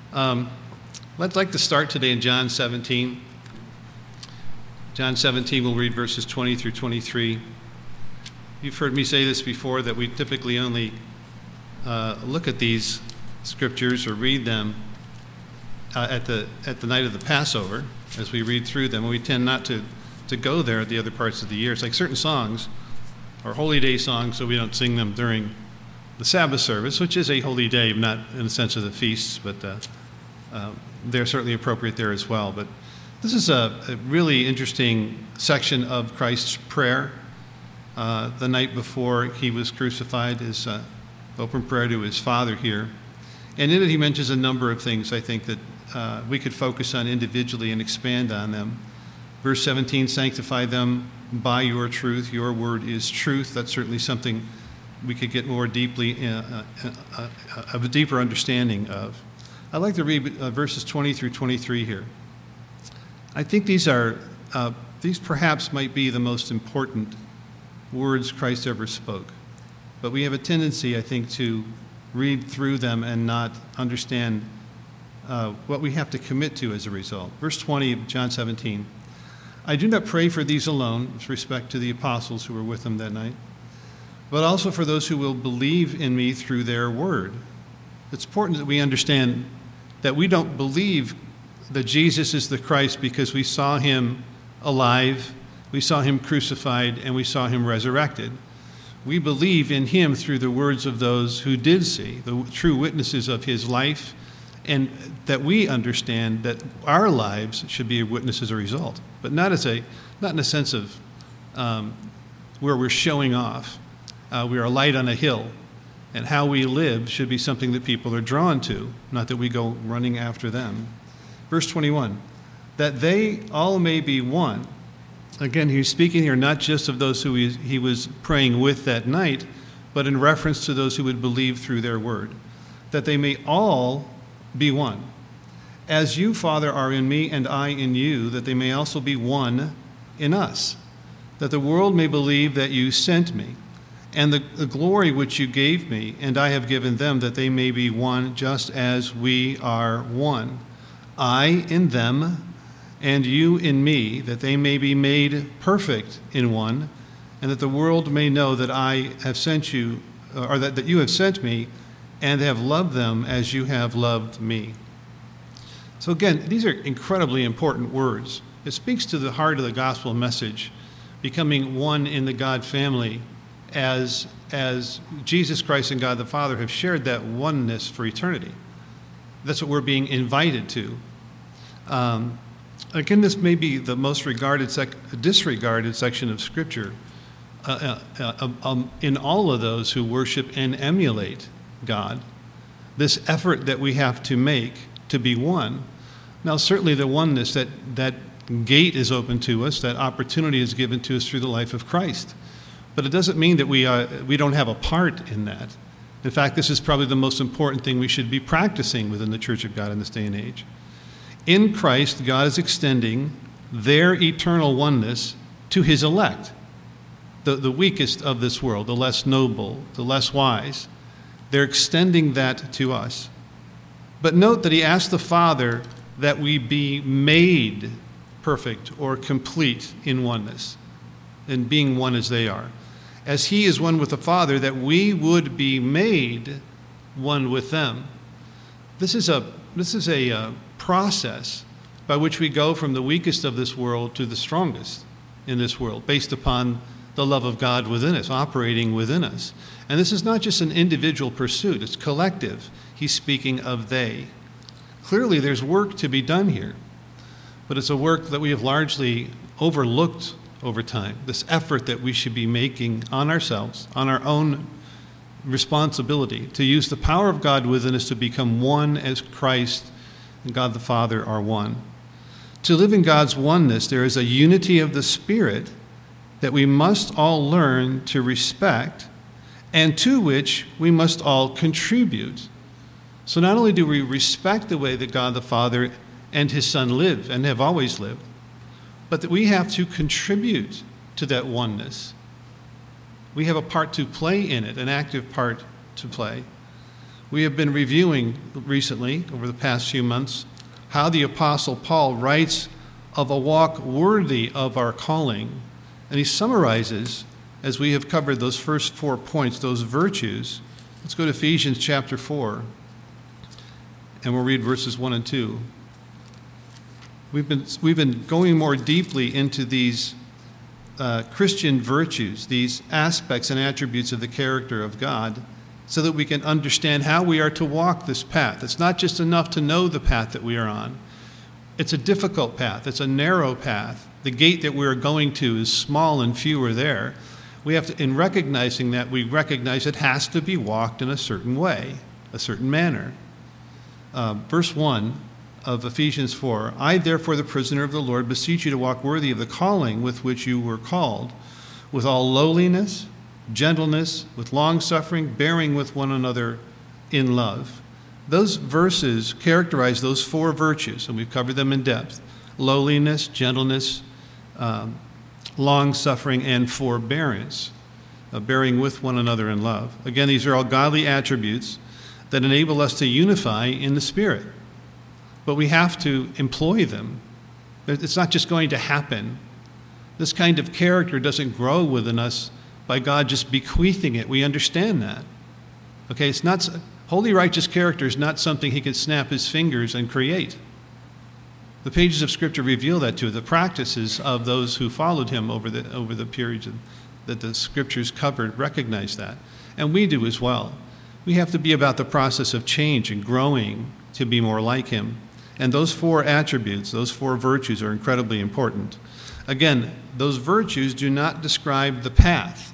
I'd like to start today in John 17. John 17, we'll read verses 20 through 23. You've heard me say this before, that we typically only look at these scriptures or read them at the night of the Passover as we read through them. We tend not to go there at the other parts of the year. It's like certain songs are holy day songs, so we don't sing them during the Sabbath service, which is a holy day, not in the sense of the feasts, but they're certainly appropriate there as well. But this is a really interesting section of Christ's prayer the night before he was crucified, his open prayer to his Father here. And in it he mentions a number of things, I think, that we could focus on individually and expand on them. Verse 17, sanctify them by your truth. Your word is truth. That's certainly something we could get more deeply of a deeper understanding of. I'd like to read verses 20 through 23 here. I think these perhaps might be the most important words Christ ever spoke. But we have a tendency, I think, to read through them and not understand what we have to commit to as a result. Verse 20 of John 17. I do not pray for these alone, with respect to the apostles who were with him that night, but also for those who will believe in me through their word. It's important that we understand that we don't believe that Jesus is the Christ because we saw him alive, we saw him crucified, and we saw him resurrected. We believe in him through the words of those who did see, the true witnesses of his life, and that we understand that our lives should be a witness as a result, but not in a sense of where we're showing off. We are a light on a hill, and how we live should be something that people are drawn to, not that we go running after them. Verse 21, that they all may be one. Again, he's speaking here not just of those who he was praying with that night, but in reference to those who would believe through their word. That they may all be one. As you, Father, are in me and I in you, that they may also be one in us. That the world may believe that you sent me, and the glory which you gave me, and I have given them, that they may be one just as we are one. I in them, and you in me, that they may be made perfect in one, and that the world may know that I have sent you, or that you have sent me, and have loved them as you have loved me. So again, these are incredibly important words. It speaks to the heart of the gospel message, becoming one in the God family, as Jesus Christ and God the Father have shared that oneness for eternity. That's what we're being invited to. Again, this may be the most disregarded section of Scripture in all of those who worship and emulate God. This effort that we have to make to be one. Now, certainly the oneness, that gate is open to us, that opportunity is given to us through the life of Christ. But it doesn't mean that we don't have a part in that. In fact, this is probably the most important thing we should be practicing within the Church of God in this day and age. In Christ, God is extending their eternal oneness to his elect, the weakest of this world, the less noble, the less wise. They're extending that to us. But note that he asked the Father that we be made perfect or complete in oneness, in being one as they are. As he is one with the Father, that we would be made one with them. This is a process by which we go from the weakest of this world to the strongest in this world, based upon the love of God within us, operating within us. And this is not just an individual pursuit, it's collective. He's speaking of they. Clearly, there's work to be done here, but it's a work that we have largely overlooked over time, this effort that we should be making on ourselves, on our own responsibility, to use the power of God within us to become one as Christ and God the Father are one. To live in God's oneness, there is a unity of the Spirit that we must all learn to respect, and to which we must all contribute. So not only do we respect the way that God the Father and his Son live and have always lived, but that we have to contribute to that oneness. We have a part to play in it, an active part to play. We have been reviewing recently, over the past few months, how the Apostle Paul writes of a walk worthy of our calling. And he summarizes, as we have covered those first 4 points, those virtues. Let's go to Ephesians chapter 4, and we'll read verses 1 and 2. We've been going more deeply into these Christian virtues, these aspects and attributes of the character of God, so that we can understand how we are to walk this path. It's not just enough to know the path that we are on. It's a difficult path. It's a narrow path. The gate that we're going to is small and few are there. We have to, in recognizing that, we recognize it has to be walked in a certain way, a certain manner. Verse 1 of Ephesians 4, I, therefore, the prisoner of the Lord, beseech you to walk worthy of the calling with which you were called, with all lowliness, gentleness, with long-suffering, bearing with one another in love. Those verses characterize those 4 virtues, and we've covered them in depth: lowliness, gentleness, long-suffering, and forbearance, bearing with one another in love. Again, these are all godly attributes that enable us to unify in the Spirit. But we have to employ them. It's not just going to happen. This kind of character doesn't grow within us by God just bequeathing it. We understand that. Okay, it's not holy righteous character is not something he can snap his fingers and create. The pages of Scripture reveal that to the practices of those who followed him over the periods that the Scriptures covered recognize that. And we do as well. We have to be about the process of change and growing to be more like him. And those 4 attributes, those 4 virtues are incredibly important. Again, those virtues do not describe the path,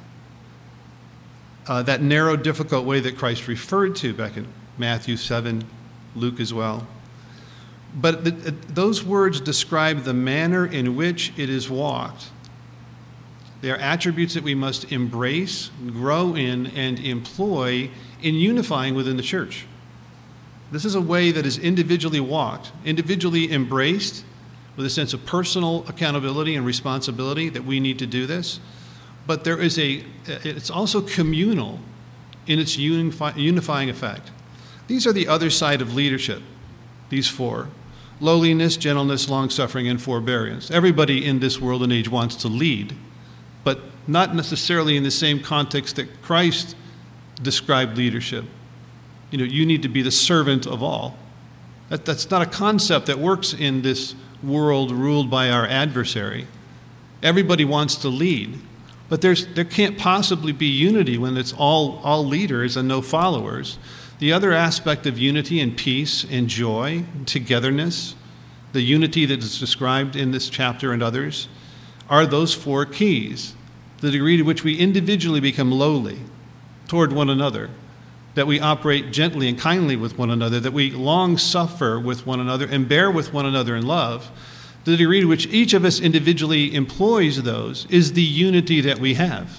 that narrow, difficult way that Christ referred to back in Matthew 7, Luke as well. But those words describe the manner in which it is walked. They are attributes that we must embrace, grow in, and employ in unifying within the church. This is a way that is individually walked, individually embraced, with a sense of personal accountability and responsibility that we need to do this. But it's also communal in its unifying effect. These are the other side of leadership, these 4. Lowliness, gentleness, long-suffering, and forbearance. Everybody in this world and age wants to lead, but not necessarily in the same context that Christ described leadership. You need to be the servant of all. That's not a concept that works in this world ruled by our adversary. Everybody wants to lead, but there can't possibly be unity when it's all leaders and no followers. The other aspect of unity and peace and joy, and togetherness, the unity that is described in this chapter and others, are those 4 keys. The degree to which we individually become lowly toward one another, that we operate gently and kindly with one another, that we long suffer with one another and bear with one another in love. The degree to which each of us individually employs those is the unity that we have.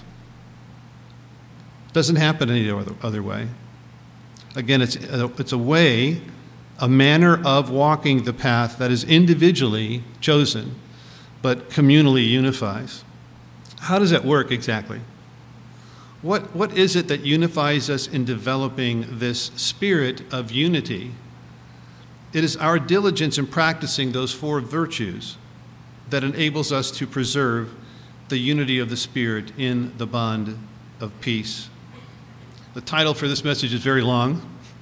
It doesn't happen any other way. Again, it's a way, a manner of walking the path that is individually chosen, but communally unifies. How does that work exactly? What is it that unifies us in developing this spirit of unity? It is our diligence in practicing those 4 virtues that enables us to preserve the unity of the Spirit in the bond of peace. The title for this message is very long.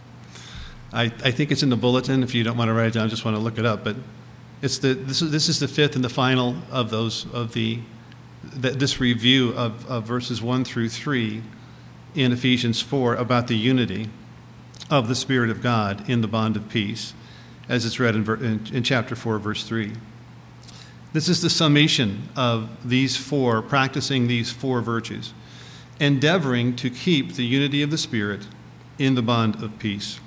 I think it's in the bulletin. If you don't want to write it down, just want to look it up. But this is the 5th and the final of this review of verses 1 through 3 in Ephesians 4 about the unity of the Spirit of God in the bond of peace, as it's read in chapter 4, verse 3. This is the summation of practicing these 4 virtues, endeavoring to keep the unity of the Spirit in the bond of peace.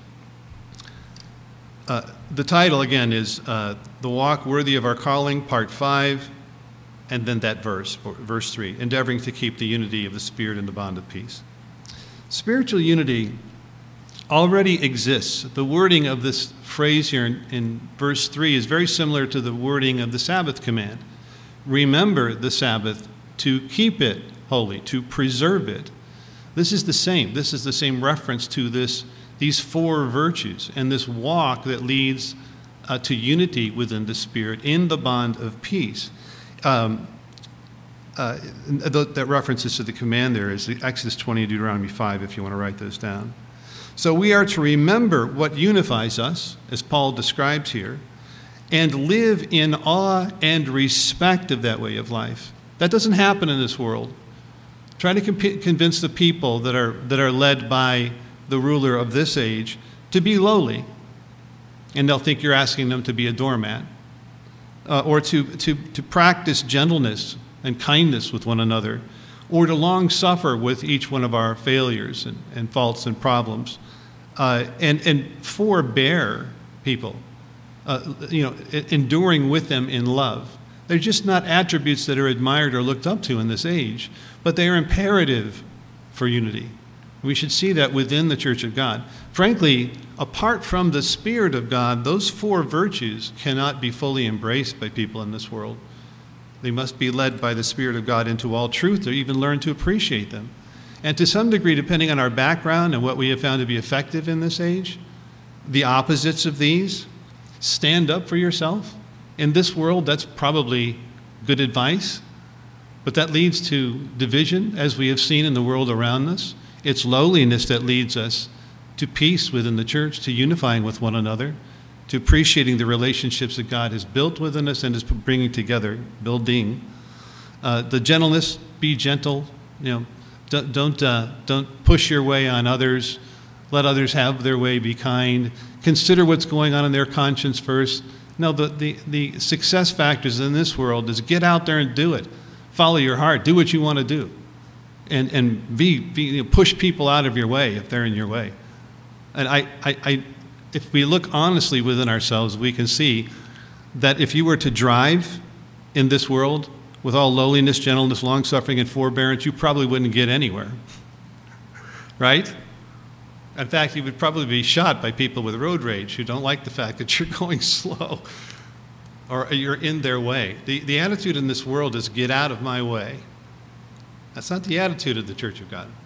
The title, again, is The Walk Worthy of Our Calling, Part 5, and then that verse 3, endeavoring to keep the unity of the Spirit in the bond of peace. Spiritual unity already exists. The wording of this phrase here in verse 3 is very similar to the wording of the Sabbath command. Remember the Sabbath to keep it holy, to preserve it. This is the same. This is the same reference to this these four virtues and this walk that leads to unity within the Spirit in the bond of peace. That references to the command there is Exodus 20 and Deuteronomy 5, if you want to write those down. So we are to remember what unifies us, as Paul describes here, and live in awe and respect of that way of life. That doesn't happen in this world. Try to convince the people that are led by the ruler of this age to be lowly, and they'll think you're asking them to be a doormat, or to practice gentleness and kindness with one another, or to long suffer with each one of our failures and faults and problems, and forbear people, enduring with them in love. They're just not attributes that are admired or looked up to in this age, but they are imperative for unity. We should see that within the Church of God. Frankly, apart from the Spirit of God, those four virtues cannot be fully embraced by people in this world. They must be led by the Spirit of God into all truth or even learn to appreciate them. And to some degree, depending on our background and what we have found to be effective in this age, the opposites of these, stand up for yourself. In this world, that's probably good advice, but that leads to division, as we have seen in the world around us. It's lowliness that leads us to peace within the church, to unifying with one another, to appreciating the relationships that God has built within us and is bringing together, building. The gentleness, be gentle. Don't push your way on others. Let others have their way. Be kind. Consider what's going on in their conscience first. No, the success factors in this world is get out there and do it. Follow your heart. Do what you want to do, and push people out of your way if they're in your way. And if we look honestly within ourselves, we can see that if you were to drive in this world with all lowliness, gentleness, long-suffering, and forbearance, you probably wouldn't get anywhere, right? In fact, you would probably be shot by people with road rage who don't like the fact that you're going slow or you're in their way. The attitude in this world is get out of my way. That's not the attitude of the Church of God.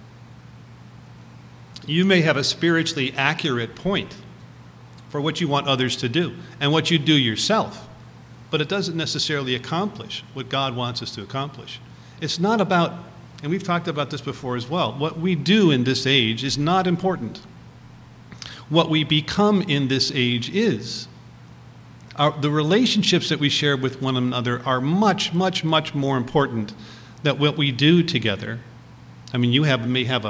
You may have a spiritually accurate point for what you want others to do and what you do yourself, but it doesn't necessarily accomplish what God wants us to accomplish. It's not about, and we've talked about this before as well, what we do in this age is not important. What we become in this age is. The relationships that we share with one another are much, much, much more important than what we do together. I mean, you may have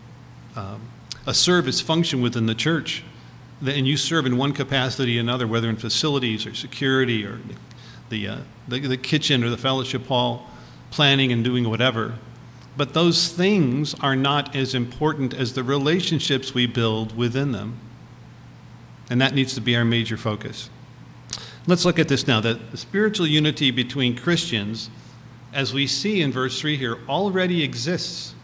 a service function within the church, and you serve in one capacity or another, whether in facilities or security or the kitchen or the fellowship hall, planning and doing whatever. But those things are not as important as the relationships we build within them. And that needs to be our major focus. Let's look at this now, that the spiritual unity between Christians, as we see in verse 3 here, already exists.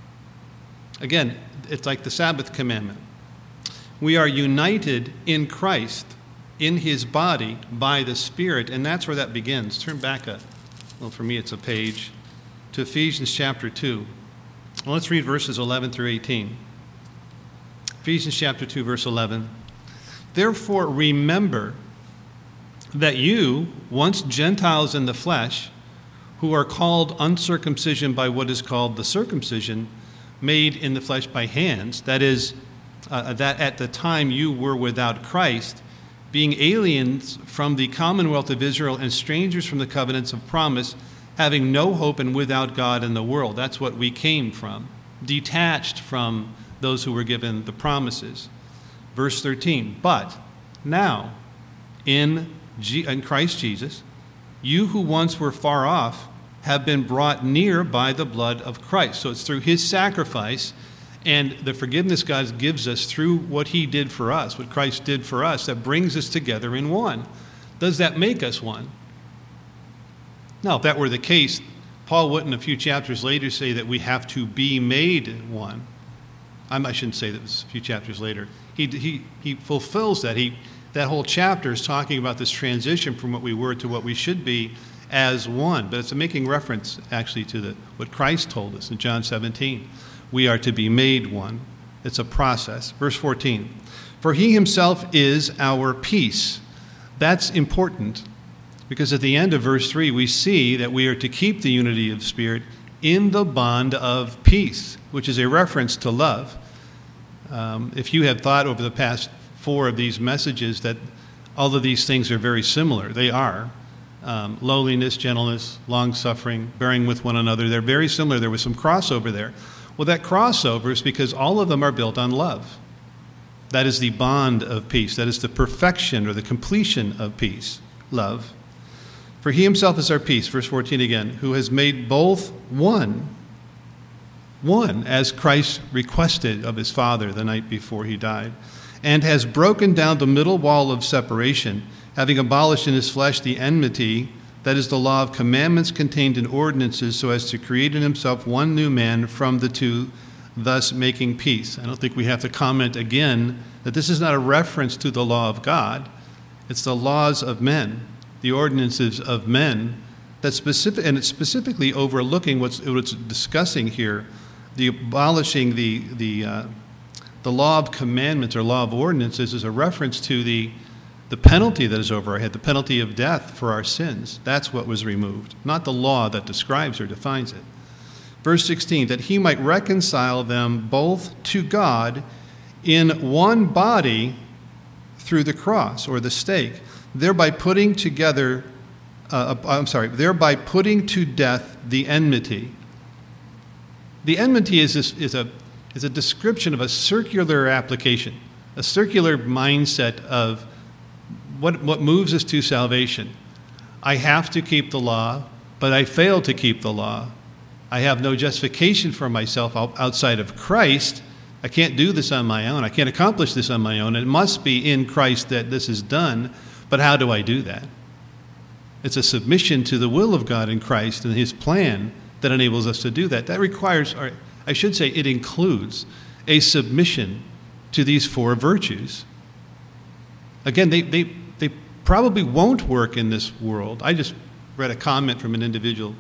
Again, it's like the Sabbath commandment. We are united in Christ, in his body, by the Spirit, and that's where that begins. Turn back for me it's a page, to Ephesians chapter 2. Well, let's read verses 11 through 18. Ephesians chapter 2, verse 11. Therefore remember that you, once Gentiles in the flesh, who are called uncircumcision by what is called the circumcision, made in the flesh by hands, that is, that at the time you were without Christ, being aliens from the commonwealth of Israel and strangers from the covenants of promise, having no hope and without God in the world. That's what we came from, detached from those who were given the promises. Verse 13, but now in Christ Jesus, you who once were far off have been brought near by the blood of Christ. So it's through his sacrifice and the forgiveness God gives us through what he did for us, what Christ did for us, that brings us together in one. Does that make us one? Now, if that were the case, Paul wouldn't a few chapters later say that we have to be made one. I shouldn't say that a few chapters later. He fulfills that. That whole chapter is talking about this transition from what we were to what we should be as one. But it's making reference actually to what Christ told us in John 17. We are to be made one. It's a process. Verse 14, for he himself is our peace. That's important because at the end of verse 3, we see that we are to keep the unity of spirit in the bond of peace, which is a reference to love. If you have thought over the past 4 of these messages that all of these things are very similar, they are. Lowliness, gentleness, long-suffering, bearing with one another, they're very similar. There was some crossover there. Well, that crossover is because all of them are built on love. That is the bond of peace. That is the perfection or the completion of peace, love. For he himself is our peace, verse 14 again, who has made both one, as Christ requested of his Father the night before he died, and has broken down the middle wall of separation, having abolished in his flesh the enmity, that is the law of commandments contained in ordinances, so as to create in himself one new man from the two, thus making peace. I don't think we have to comment again that this is not a reference to the law of God. It's the laws of men, the ordinances of men, and it's specifically overlooking what it's discussing here, the abolishing the law of commandments or law of ordinances is a reference to the penalty that is over our head, the penalty of death for our sins. That's what was removed, not the law that describes or defines it. Verse 16, that he might reconcile them both to God in one body through the cross or the stake, thereby putting to death the enmity. The enmity is a description of a circular application, a circular mindset of what moves us to salvation. I have to keep the law, but I fail to keep the law. I have no justification for myself outside of Christ. I can't do this on my own. I can't accomplish this on my own. It must be in Christ that this is done, but how do I do that? It's a submission to the will of God in Christ and his plan that enables us to do that. That requires, or I should say it includes, a submission to these 4 virtues. Again, they probably won't work in this world. I just read a comment from an individual,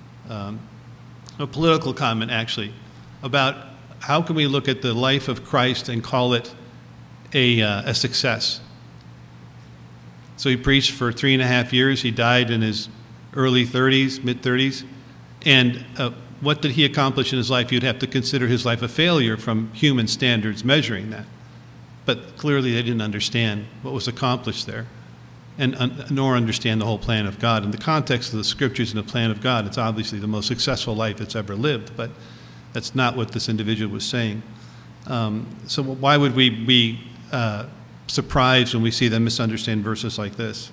a political comment actually, about how can we look at the life of Christ and call it a success. So he preached for 3.5 years. He died in his early 30s, mid-30s. And what did he accomplish in his life? You'd have to consider his life a failure from human standards measuring that. But clearly they didn't understand what was accomplished there, and nor understand the whole plan of God. In the context of the Scriptures and the plan of God, it's obviously the most successful life that's ever lived, but that's not what this individual was saying. So why would we be surprised when we see them misunderstand verses like this?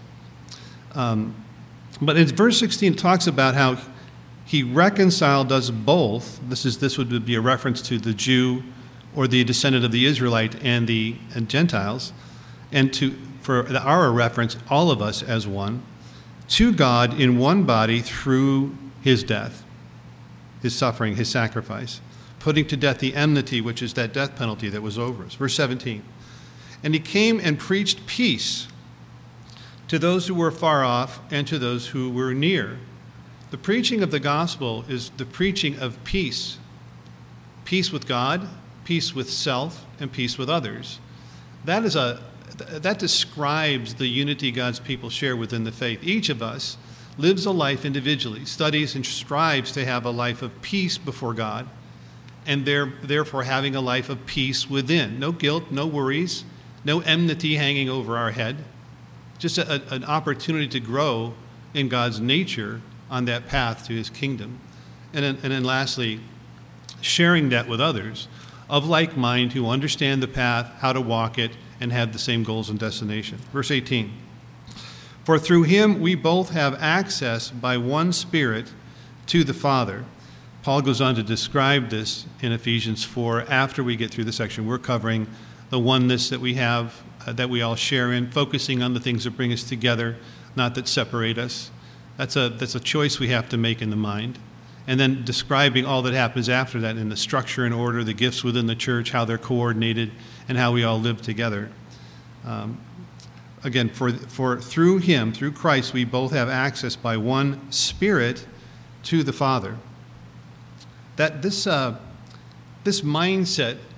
But in verse 16, it talks about how he reconciled us both. This would be a reference to the Jew or the descendant of the Israelite and Gentiles, and for our reference, all of us as one, to God in one body through his death, his suffering, his sacrifice, putting to death the enmity, which is that death penalty that was over us. Verse 17, and he came and preached peace to those who were far off and to those who were near. The preaching of the gospel is the preaching of peace. Peace with God, peace with self, and peace with others. That describes the unity God's people share within the faith. Each of us lives a life individually, studies and strives to have a life of peace before God, and therefore having a life of peace within. No guilt, no worries, no enmity hanging over our head. Just an opportunity to grow in God's nature on that path to his kingdom. And then lastly, sharing that with others of like mind who understand the path, how to walk it, and have the same goals and destination. Verse 18, for through him we both have access by one Spirit to the Father. Paul goes on to describe this in Ephesians 4 after we get through the section. We're covering the oneness that we have, that we all share in, focusing on the things that bring us together, not that separate us. That's a choice we have to make in the mind. And then describing all that happens after that in the structure and order, the gifts within the church, how they're coordinated, and how we all live together. Again, for through him, through Christ, we both have access by one Spirit to the Father. That this mindset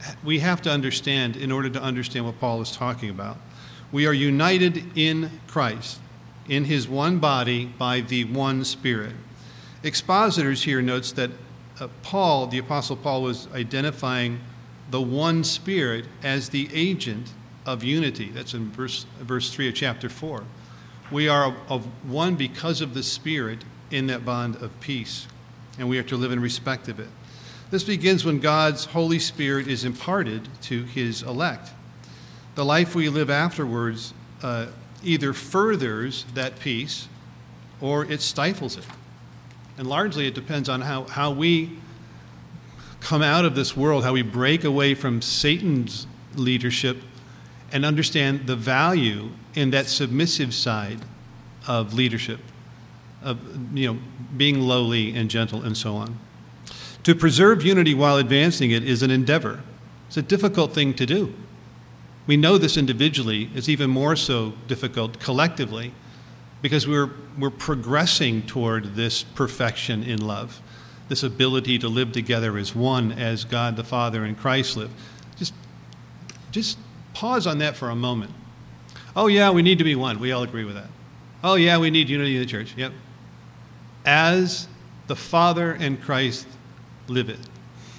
we have to understand in order to understand what Paul is talking about. We are united in Christ, in his one body by the one Spirit. Expositors here notes that Paul, the Apostle Paul, was identifying the one Spirit as the agent of unity. That's in verse 3 of chapter 4. We are of one because of the Spirit in that bond of peace, and we are to live in respect of it. This begins when God's Holy Spirit is imparted to his elect. The life we live afterwards either furthers that peace or it stifles it. And largely it depends on how we come out of this world, how we break away from Satan's leadership and understand the value in that submissive side of leadership, of being lowly and gentle and so on. To preserve unity while advancing it is an endeavor. It's a difficult thing to do. We know this individually. It's even more so difficult collectively because we're progressing toward this perfection in love, this ability to live together as one, as God the Father and Christ live. Just pause on that for a moment. Oh yeah, we need to be one. We all agree with that. Oh yeah, we need unity in the church. Yep. As the Father and Christ live it.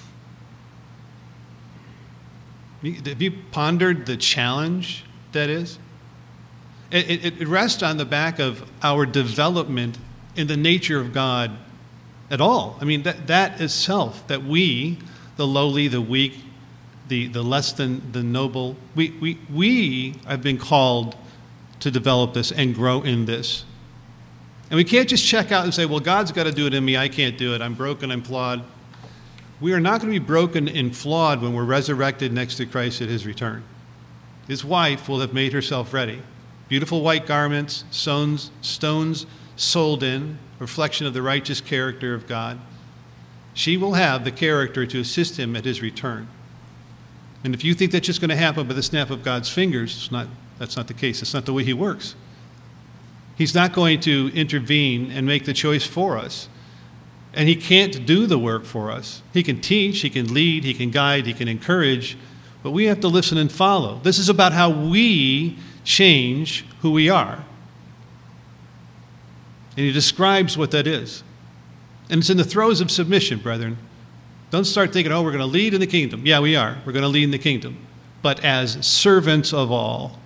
Have you pondered the challenge that is? It rests on the back of our development in the nature of God at all. I mean, that itself, that we, the lowly, the weak, the less than the noble, we have been called to develop this and grow in this. And we can't just check out and say, well, God's got to do it in me. I can't do it. I'm broken. I'm flawed. We are not going to be broken and flawed when we're resurrected next to Christ at his return. His wife will have made herself ready. Beautiful white garments, stones sold in, reflection of the righteous character of God. She will have the character to assist him at his return. And if you think that's just going to happen by the snap of God's fingers, that's not the case. It's not the way he works. He's not going to intervene and make the choice for us. And he can't do the work for us. He can teach, he can lead, he can guide, he can encourage, but we have to listen and follow. This is about how we change who we are. And he describes what that is. And it's in the throes of submission, brethren. Don't start thinking, we're going to lead in the kingdom. Yeah, we are. We're going to lead in the kingdom. But as servants of all.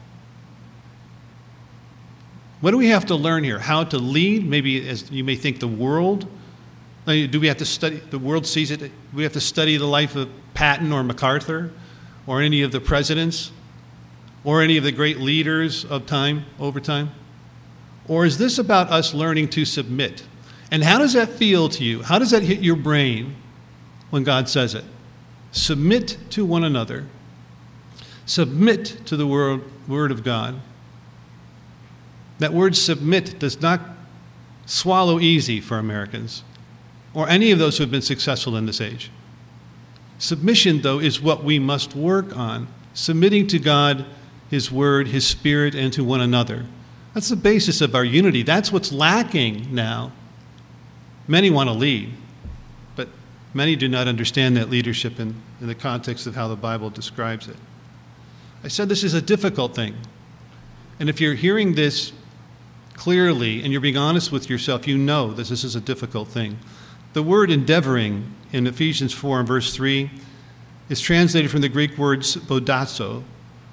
What do we have to learn here? How to lead? Maybe as you may think the world. Do we have to study, the world sees it, do we have to study the life of Patton or MacArthur or any of the presidents or any of the great leaders of time, over time? Or is this about us learning to submit? And how does that feel to you? How does that hit your brain when God says it? Submit to one another. Submit to the word of God. That word submit does not swallow easy for Americans or any of those who have been successful in this age. Submission, though, is what we must work on, submitting to God, his word, his spirit, and to one another. That's the basis of our unity. That's what's lacking now. Many want to lead, but many do not understand that leadership in the context of how the Bible describes it. I said this is a difficult thing. And if you're hearing this clearly and you're being honest with yourself, you know that this is a difficult thing. The word endeavoring in Ephesians 4 and verse 3 is translated from the Greek word spodazo,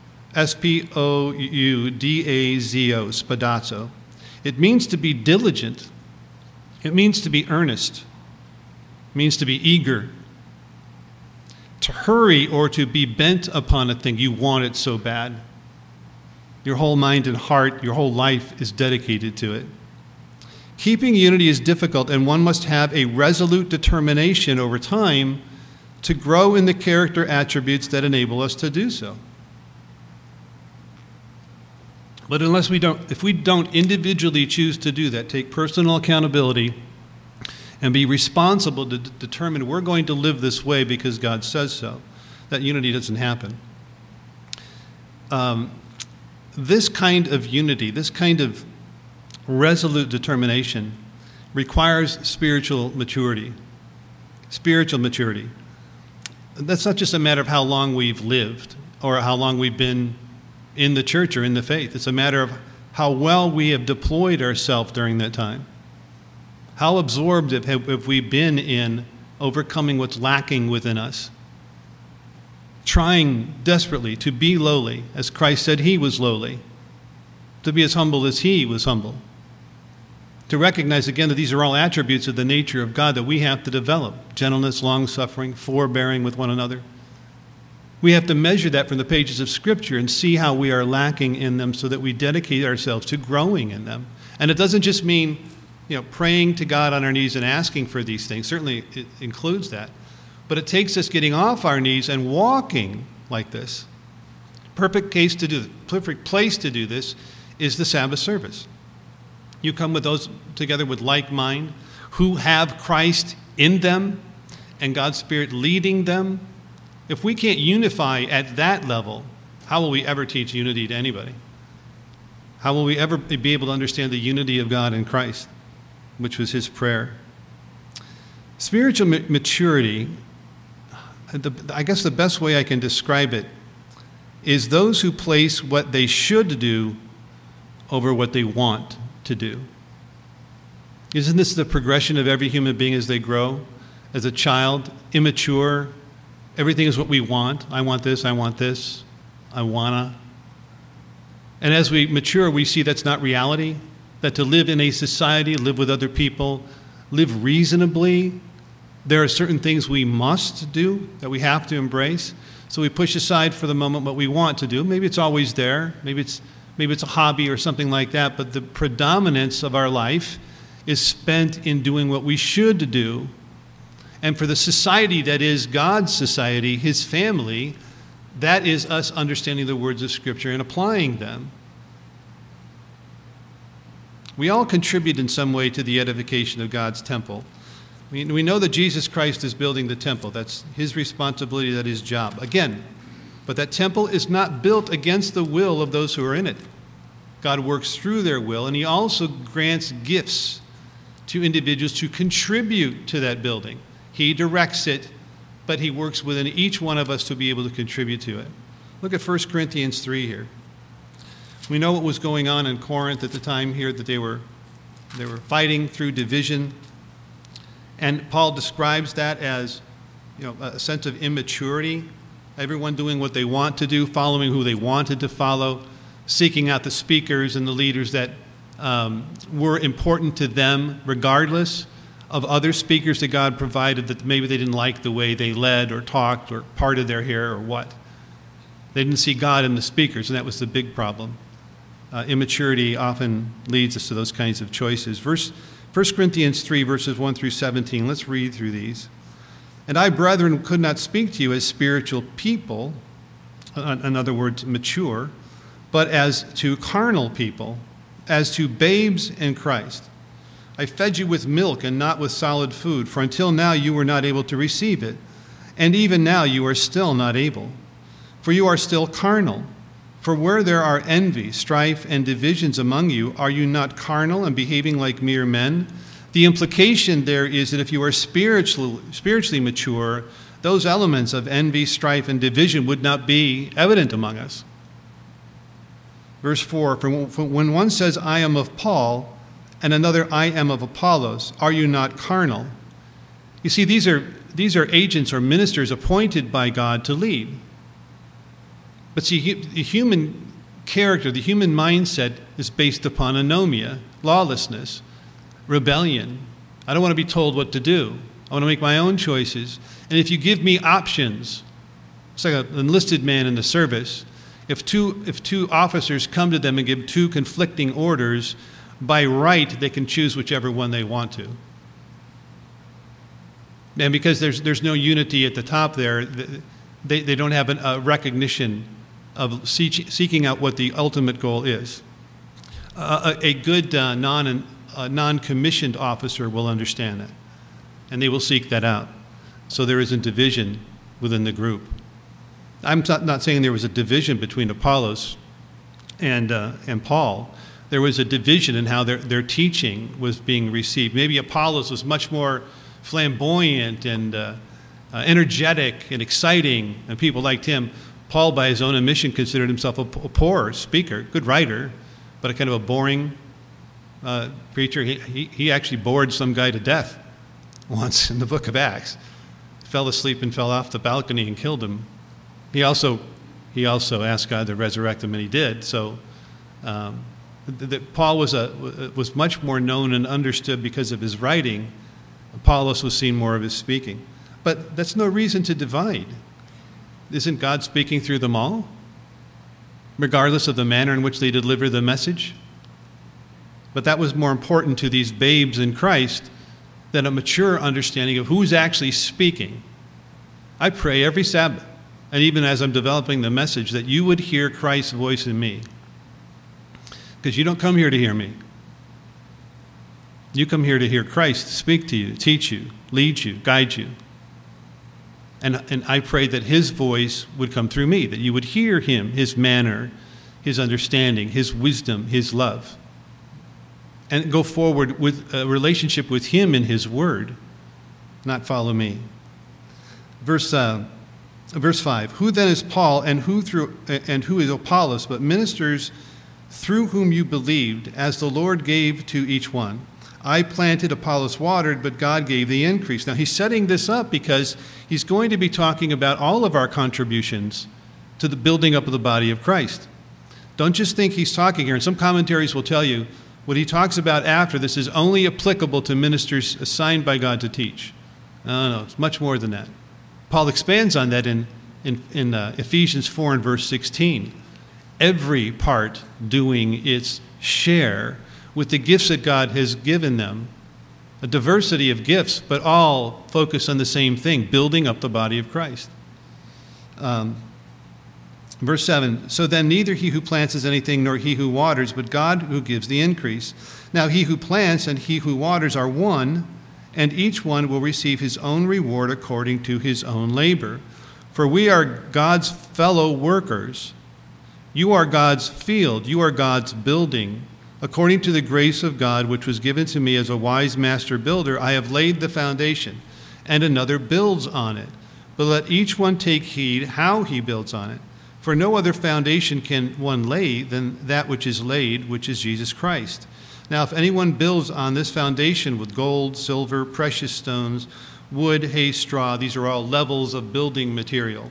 S-P-O-U-D-A-Z-O, spodazo. It means to be diligent. It means to be earnest. It means to be eager. To hurry or to be bent upon a thing. You want it so bad. Your whole mind and heart, your whole life is dedicated to it. Keeping unity is difficult, and one must have a resolute determination over time to grow in the character attributes that enable us to do so. But if we don't individually choose to do that, take personal accountability and be responsible to determine we're going to live this way because God says so, that unity doesn't happen. This kind of unity, this kind of resolute determination requires spiritual maturity. Spiritual maturity. that's not just a matter of how long we've lived or how long we've been in the church or in the faith. It's a matter of how well we have deployed ourselves during that time. How absorbed have we been in overcoming what's lacking within us? Trying desperately to be lowly, as Christ said he was lowly, to be as humble as he was humble. To recognize again that these are all attributes of the nature of God that we have to develop: gentleness, long-suffering, forbearing with one another. We have to measure that from the pages of Scripture and see how we are lacking in them so that we dedicate ourselves to growing in them. And it doesn't just mean, praying to God on our knees and asking for these things. Certainly it includes that. But it takes us getting off our knees and walking like this. Perfect place to do this is the Sabbath service. You come with those together with like mind, who have Christ in them and God's Spirit leading them. If we can't unify at that level, how will we ever teach unity to anybody? How will we ever be able to understand the unity of God in Christ, which was his prayer? Spiritual maturity, I guess the best way I can describe it, is those who place what they should do over what they want to do. Isn't this the progression of every human being as they grow? As a child, immature, everything is what we want. I want this, I wanna. And as we mature, we see that's not reality, that to live in a society, live with other people, live reasonably, there are certain things we must do, that we have to embrace. So we push aside for the moment what we want to do. Maybe it's always there. Maybe it's a hobby or something like that, but the predominance of our life is spent in doing what we should do. And for the society that is God's society, his family, that is us understanding the words of Scripture and applying them. We all contribute in some way to the edification of God's temple. We know that Jesus Christ is building the temple. That's his responsibility, that's his job. Again, but that temple is not built against the will of those who are in it. God works through their will, and he also grants gifts to individuals to contribute to that building. He directs it, but he works within each one of us to be able to contribute to it. Look at 1 Corinthians 3 here. We know what was going on in Corinth at the time here, that they were fighting through division. And Paul describes that as, a sense of immaturity, everyone doing what they want to do, following who they wanted to follow, seeking out the speakers and the leaders that were important to them, regardless of other speakers that God provided that maybe they didn't like the way they led or talked or parted their hair or what. They didn't see God in the speakers, and that was the big problem. Immaturity often leads us to those kinds of choices. 1 Corinthians 3, verses 1 through 17. Let's read through these. And I, brethren, could not speak to you as spiritual people, in other words, mature, but as to carnal people, as to babes in Christ. I fed you with milk and not with solid food, for until now you were not able to receive it, and even now you are still not able. For you are still carnal. For where there are envy, strife, and divisions among you, are you not carnal and behaving like mere men? The implication there is that if you are spiritually mature, those elements of envy, strife, and division would not be evident among us. Verse 4, for when one says, I am of Paul, and another, I am of Apollos, are you not carnal? You see, these are agents or ministers appointed by God to lead. But see, the human character, the human mindset is based upon anomia, lawlessness, rebellion. I don't want to be told what to do. I want to make my own choices. And if you give me options, it's like an enlisted man in the service. If two officers come to them and give two conflicting orders, by right they can choose whichever one they want to. And because there's no unity at the top there, they don't have a recognition of seeking out what the ultimate goal is. A good non-commissioned officer will understand that, and they will seek that out. So there isn't division within the group. I'm not saying there was a division between Apollos and Paul. There was a division in how their teaching was being received. Maybe Apollos was much more flamboyant and energetic and exciting, and people liked him. Paul, by his own admission, considered himself a poor speaker, good writer, but a kind of a boring preacher. He actually bored some guy to death once in the book of Acts. Fell asleep and fell off the balcony and killed him. He also asked God to resurrect him, and he did. So Paul was much more known and understood because of his writing. Apollos was seen more of his speaking. But that's no reason to divide. Isn't God speaking through them all, regardless of the manner in which they deliver the message? But that was more important to these babes in Christ than a mature understanding of who's actually speaking. I pray every Sabbath, and even as I'm developing the message, that you would hear Christ's voice in me. Because you don't come here to hear me. You come here to hear Christ speak to you, teach you, lead you, guide you. And I pray that his voice would come through me, that you would hear him, his manner, his understanding, his wisdom, his love, and go forward with a relationship with him in his word, not follow me. Verse 5, who then is Paul and who is Apollos, but ministers through whom you believed, as the Lord gave to each one? I planted, Apollos watered, but God gave the increase. Now he's setting this up because he's going to be talking about all of our contributions to the building up of the body of Christ. Don't just think he's talking here, and some commentaries will tell you what he talks about after this is only applicable to ministers assigned by God to teach. No, it's much more than that. Paul expands on that in Ephesians 4 and verse 16. Every part doing its share with the gifts that God has given them, a diversity of gifts, but all focus on the same thing, building up the body of Christ. Verse 7, so then neither he who plants is anything nor he who waters, but God who gives the increase. Now he who plants and he who waters are one, and each one will receive his own reward according to his own labor. For we are God's fellow workers. You are God's field, you are God's building. According to the grace of God, which was given to me as a wise master builder, I have laid the foundation, and another builds on it. But let each one take heed how he builds on it. For no other foundation can one lay than that which is laid, which is Jesus Christ. Now, if anyone builds on this foundation with gold, silver, precious stones, wood, hay, straw, these are all levels of building material.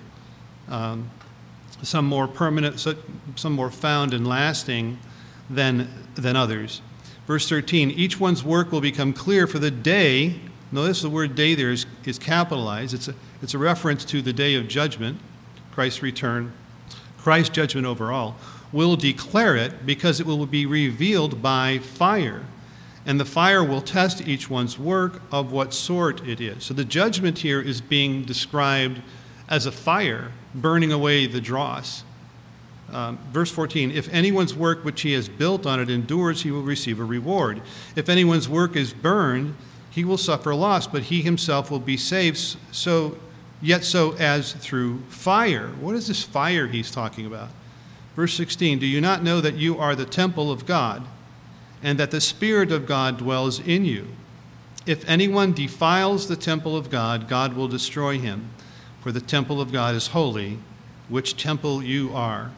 Some more permanent, some more found and lasting than others. Verse 13, each one's work will become clear, for the day, notice the word day there is capitalized. It's a reference to the day of judgment, Christ's return, Christ's judgment over all, will declare it because it will be revealed by fire. And the fire will test each one's work of what sort it is. So the judgment here is being described as a fire burning away the dross. Verse 14, if anyone's work which he has built on it endures, he will receive a reward. If anyone's work is burned, he will suffer loss, but he himself will be saved, so as through fire. What is this fire he's talking about? Verse 16, do you not know that you are the temple of God, and that the Spirit of God dwells in you? If anyone defiles the temple of God, God will destroy him, for the temple of God is holy, which temple you are.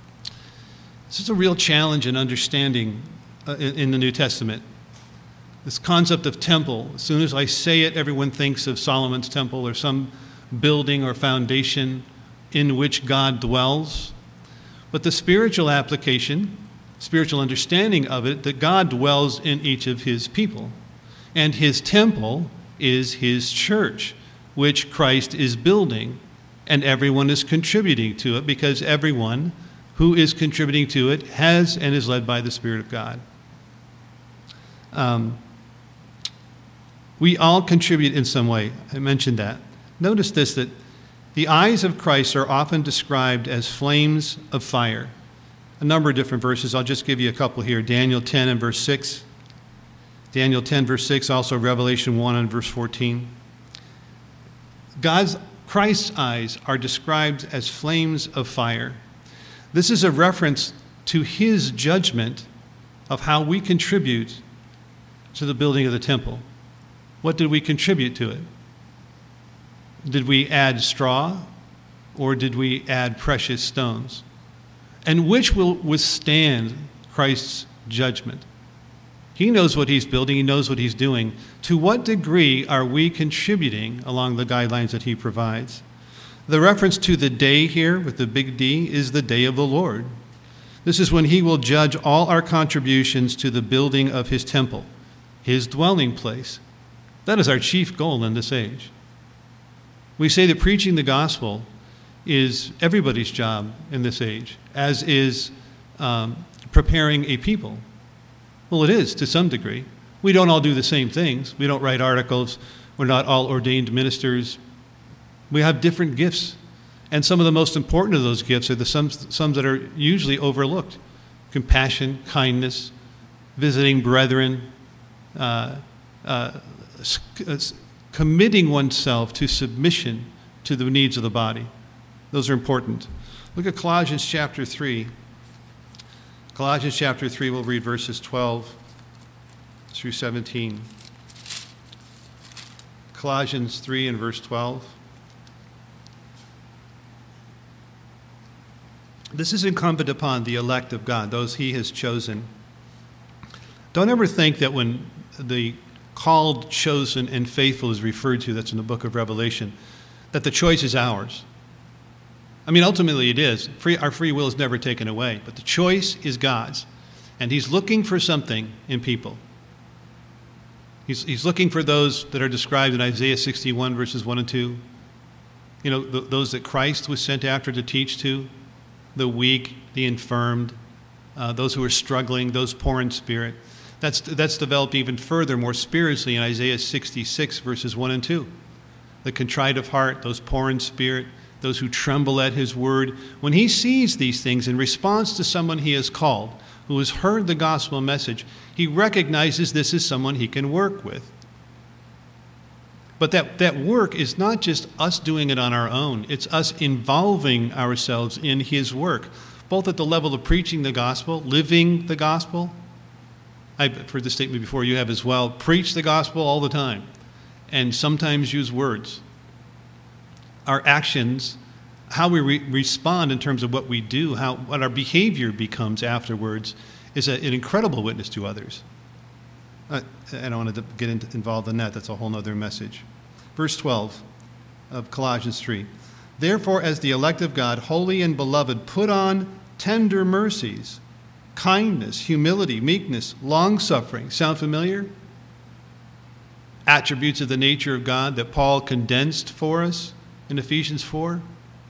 This is a real challenge in understanding in the New Testament. This concept of temple, as soon as I say it, everyone thinks of Solomon's temple or some building or foundation in which God dwells. But the spiritual application, spiritual understanding of it, that God dwells in each of his people. And his temple is his church, which Christ is building. And everyone is contributing to it because everyone who is contributing to it has and is led by the Spirit of God. We all contribute in some way. I mentioned that. Notice this, that the eyes of Christ are often described as flames of fire. A number of different verses. I'll just give you a couple here. Daniel 10 and verse 6. Daniel 10 verse 6, also Revelation 1 and verse 14. Christ's eyes are described as flames of fire. This is a reference to his judgment of how we contribute to the building of the temple. What did we contribute to it? Did we add straw, or did we add precious stones? And which will withstand Christ's judgment? He knows what he's building. He knows what he's doing. To what degree are we contributing along the guidelines that he provides? The reference to the day here with the big D is the day of the Lord. This is when he will judge all our contributions to the building of his temple, his dwelling place. That is our chief goal in this age. We say that preaching the gospel is everybody's job in this age, as is preparing a people. Well, it is to some degree. We don't all do the same things. We don't write articles. We're not all ordained ministers. We have different gifts. And some of the most important of those gifts are the some that are usually overlooked. Compassion, kindness, visiting brethren, committing oneself to submission to the needs of the body. Those are important. Look at Colossians chapter 3. Colossians chapter 3, we'll read verses 12 through 17. Colossians 3 and verse 12. This is incumbent upon the elect of God, those he has chosen. Don't ever think that when the called, chosen, and faithful is referred to, that's in the book of Revelation, that the choice is ours. I mean, ultimately it is. Our free will is never taken away, but the choice is God's. And he's looking for something in people. He's looking for those that are described in Isaiah 61, verses 1 and 2. You know, those that Christ was sent after to teach to, the weak, the infirmed, those who are struggling, those poor in spirit. That's developed even further, more spiritually in Isaiah 66, verses 1 and 2. The contrite of heart, those poor in spirit, those who tremble at his word. When he sees these things in response to someone he has called, who has heard the gospel message, he recognizes this is someone he can work with. But that work is not just us doing it on our own. It's us involving ourselves in his work, both at the level of preaching the gospel, living the gospel. I've heard the statement before, you have as well. Preach the gospel all the time, and sometimes use words. Our actions, how we respond in terms of what we do, what our behavior becomes afterwards, is an incredible witness to others. I don't want to get involved in that. That's a whole other message. Verse 12 of Colossians 3. Therefore, as the elect of God, holy and beloved, put on tender mercies, kindness, humility, meekness, long-suffering. Sound familiar? Attributes of the nature of God that Paul condensed for us in Ephesians 4.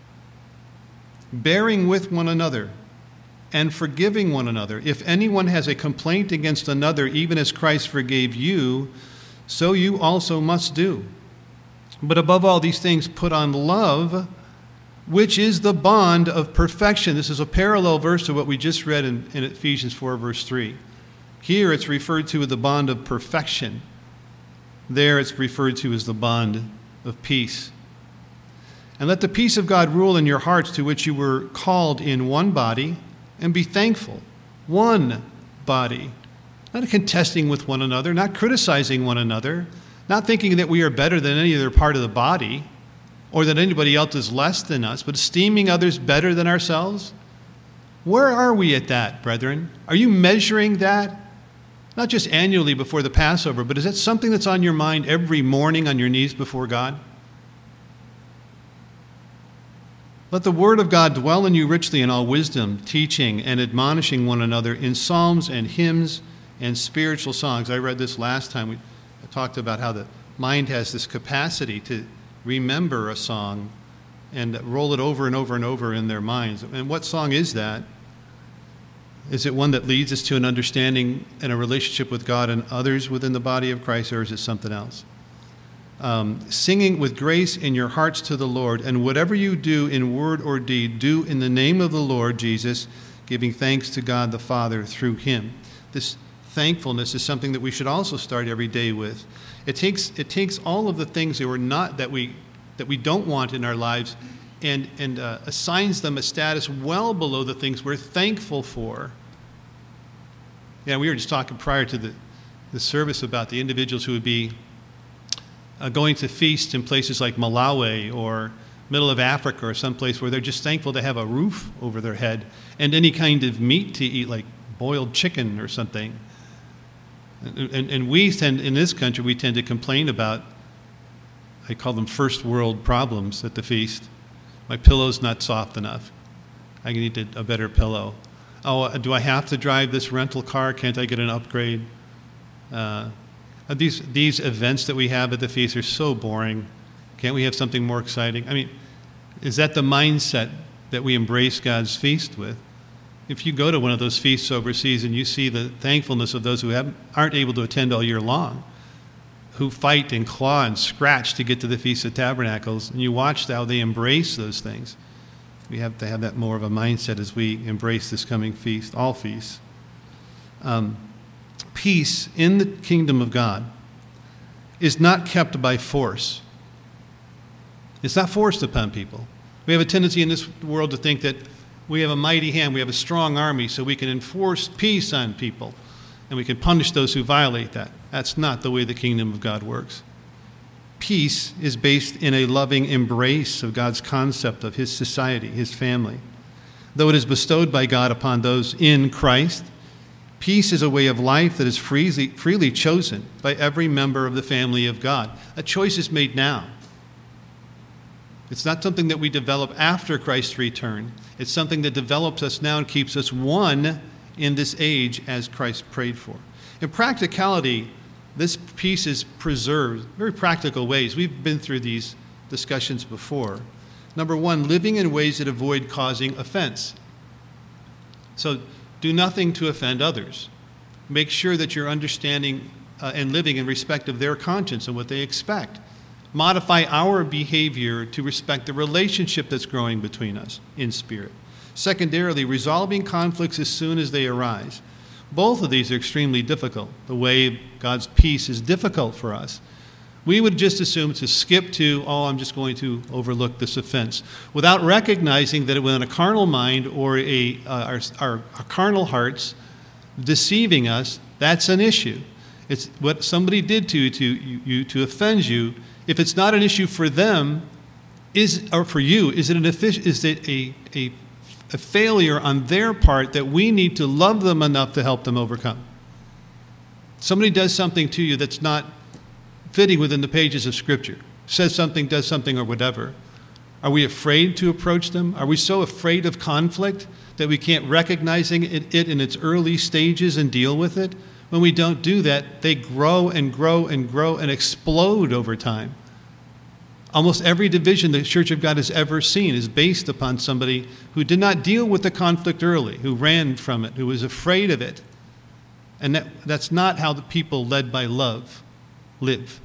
Bearing with one another and forgiving one another. If anyone has a complaint against another, even as Christ forgave you, so you also must do. But above all these things, put on love, which is the bond of perfection. This is a parallel verse to what we just read in Ephesians 4, verse 3. Here it's referred to as the bond of perfection. There it's referred to as the bond of peace. And let the peace of God rule in your hearts, to which you were called in one body, and be thankful. One body. Not contesting with one another, not criticizing one another, not thinking that we are better than any other part of the body, or that anybody else is less than us, but esteeming others better than ourselves. Where are we at that, brethren? Are you measuring that? Not just annually before the Passover, but is that something that's on your mind every morning on your knees before God? Let the word of God dwell in you richly in all wisdom, teaching and admonishing one another in psalms and hymns and spiritual songs. I read this last time. We talked about how the mind has this capacity to remember a song and roll it over and over and over in their minds. And what song is that? Is it one that leads us to an understanding and a relationship with God and others within the body of Christ, or is it something else? Singing with grace in your hearts to the Lord, and whatever you do in word or deed, do in the name of the Lord Jesus, giving thanks to God the Father through him. This thankfulness is something that we should also start every day with. It takes all of the things that we don't want in our lives and assigns them a status well below the things we're thankful for. Yeah, we were just talking prior to the service about the individuals who would be going to feast in places like Malawi or middle of Africa or someplace where they're just thankful to have a roof over their head and any kind of meat to eat, like boiled chicken or something. And we tend, in this country, we tend to complain about, I call them first world problems at the feast. My pillow's not soft enough. I need a better pillow. Oh, do I have to drive this rental car? Can't I get an upgrade? These events that we have at the feast are so boring. Can't we have something more exciting? I mean, is that the mindset that we embrace God's feast with? If you go to one of those feasts overseas and you see the thankfulness of those who aren't able to attend all year long, who fight and claw and scratch to get to the Feast of Tabernacles, and you watch how they embrace those things, we have to have that more of a mindset as we embrace this coming feast, all feasts. Peace in the kingdom of God is not kept by force. It's not forced upon people. We have a tendency in this world to think that we have a mighty hand, we have a strong army, so we can enforce peace on people, and we can punish those who violate that. That's not the way the kingdom of God works. Peace is based in a loving embrace of God's concept of his society, his family. Though it is bestowed by God upon those in Christ, peace is a way of life that is freely chosen by every member of the family of God. A choice is made now. It's not something that we develop after Christ's return. It's something that develops us now and keeps us one in this age as Christ prayed for. In practicality, this peace is preserved, very practical ways. We've been through these discussions before. Number one, living in ways that avoid causing offense. So do nothing to offend others. Make sure that you're understanding and living in respect of their conscience and what they expect. Modify our behavior to respect the relationship that's growing between us in spirit. Secondarily, resolving conflicts as soon as they arise. Both of these are extremely difficult. The way God's peace is difficult for us. We would just assume to skip to, I'm just going to overlook this offense, without recognizing that within a carnal mind or our carnal hearts deceiving us, that's an issue. It's what somebody did to offend you. If it's not an issue for them, or for you, is it a failure on their part that we need to love them enough to help them overcome? Somebody does something to you that's not fitting within the pages of Scripture, says something, does something, or whatever. Are we afraid to approach them? Are we so afraid of conflict that we can't recognize it in its early stages and deal with it? When we don't do that, they grow and grow and grow and explode over time. Almost every division the Church of God has ever seen is based upon somebody who did not deal with the conflict early, who ran from it, who was afraid of it. And that's not how the people led by love live.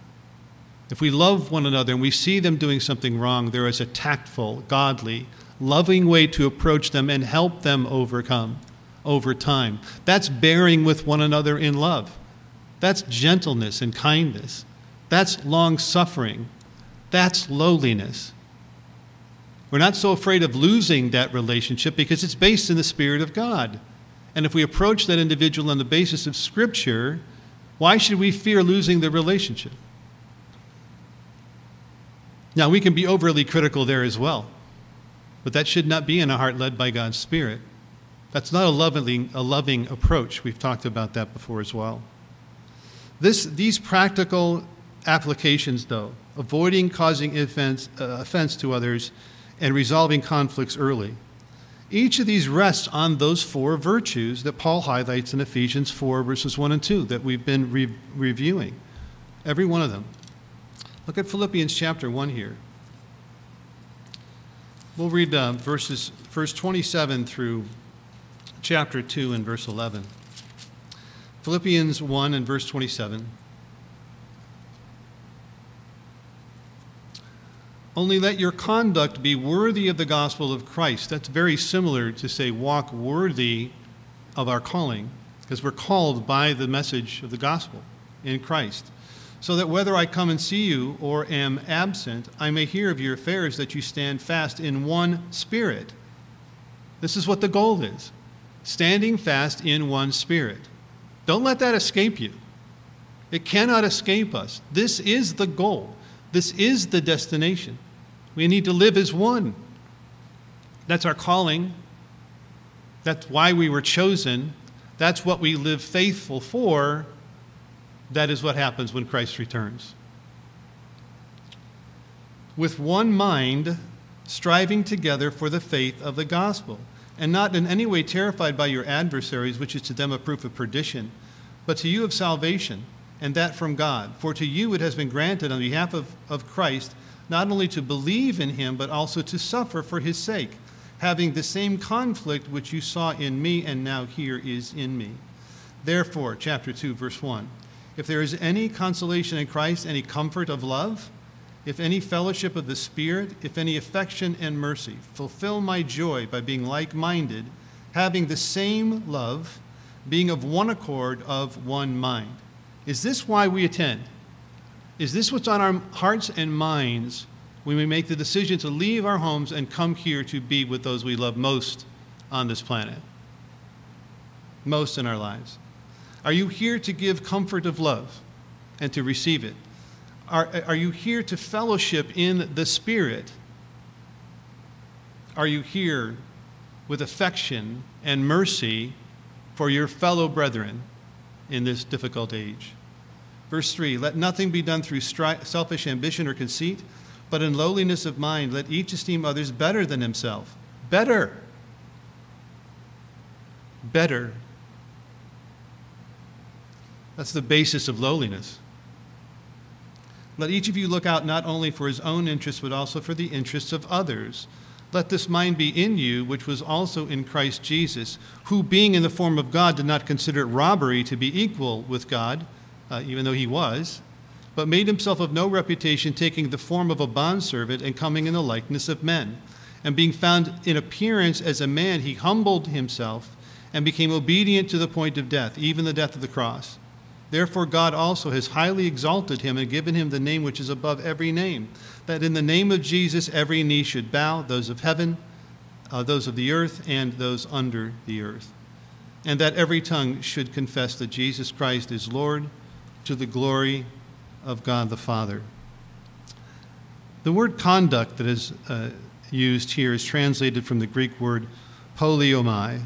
If we love one another and we see them doing something wrong, there is a tactful, godly, loving way to approach them and help them overcome over time. That's bearing with one another in love. That's gentleness and kindness. That's long-suffering. That's lowliness. We're not so afraid of losing that relationship because it's based in the Spirit of God. And if we approach that individual on the basis of Scripture, why should we fear losing the relationship? Now, we can be overly critical there as well, but that should not be in a heart led by God's Spirit. That's not a loving approach. We've talked about that before as well. These practical applications, though, avoiding causing offense to others and resolving conflicts early, each of these rests on those four virtues that Paul highlights in Ephesians 4, verses 1 and 2 that we've been reviewing. Every one of them. Look at Philippians chapter 1 here. We'll read verse 27 through chapter 2 and verse 11. Philippians 1 and verse 27. Only let your conduct be worthy of the gospel of Christ. That's very similar to say walk worthy of our calling, because we're called by the message of the gospel in Christ. So that whether I come and see you or am absent, I may hear of your affairs, that you stand fast in one spirit. This is what the goal is. Standing fast in one spirit. Don't let that escape you. It cannot escape us. This is the goal. This is the destination. We need to live as one. That's our calling. That's why we were chosen. That's what we live faithful for. That is what happens when Christ returns. With one mind, striving together for the faith of the gospel, and not in any way terrified by your adversaries, which is to them a proof of perdition, but to you of salvation, and that from God. For to you it has been granted on behalf of Christ, not only to believe in him, but also to suffer for his sake, having the same conflict which you saw in me and now here is in me. Therefore, chapter 2, verse 1, if there is any consolation in Christ, any comfort of love, if any fellowship of the Spirit, if any affection and mercy, fulfill my joy by being like-minded, having the same love, being of one accord, of one mind. Is this why we attend? Is this what's on our hearts and minds when we make the decision to leave our homes and come here to be with those we love most on this planet? Most in our lives. Are you here to give comfort of love and to receive it? Are you here to fellowship in the Spirit? Are you here with affection and mercy for your fellow brethren in this difficult age? Verse 3, let nothing be done through selfish ambition or conceit, but in lowliness of mind, let each esteem others better than himself. Better. Better. That's the basis of lowliness. Let each of you look out not only for his own interests, but also for the interests of others. Let this mind be in you, which was also in Christ Jesus, who, being in the form of God, did not consider it robbery to be equal with God, even though he was, but made himself of no reputation, taking the form of a bondservant and coming in the likeness of men. And being found in appearance as a man, he humbled himself and became obedient to the point of death, even the death of the cross. Therefore God also has highly exalted him and given him the name which is above every name, that in the name of Jesus every knee should bow, those of heaven, those of the earth, and those under the earth, and that every tongue should confess that Jesus Christ is Lord, to the glory of God the Father. The word conduct that is used here is translated from the Greek word poliomai,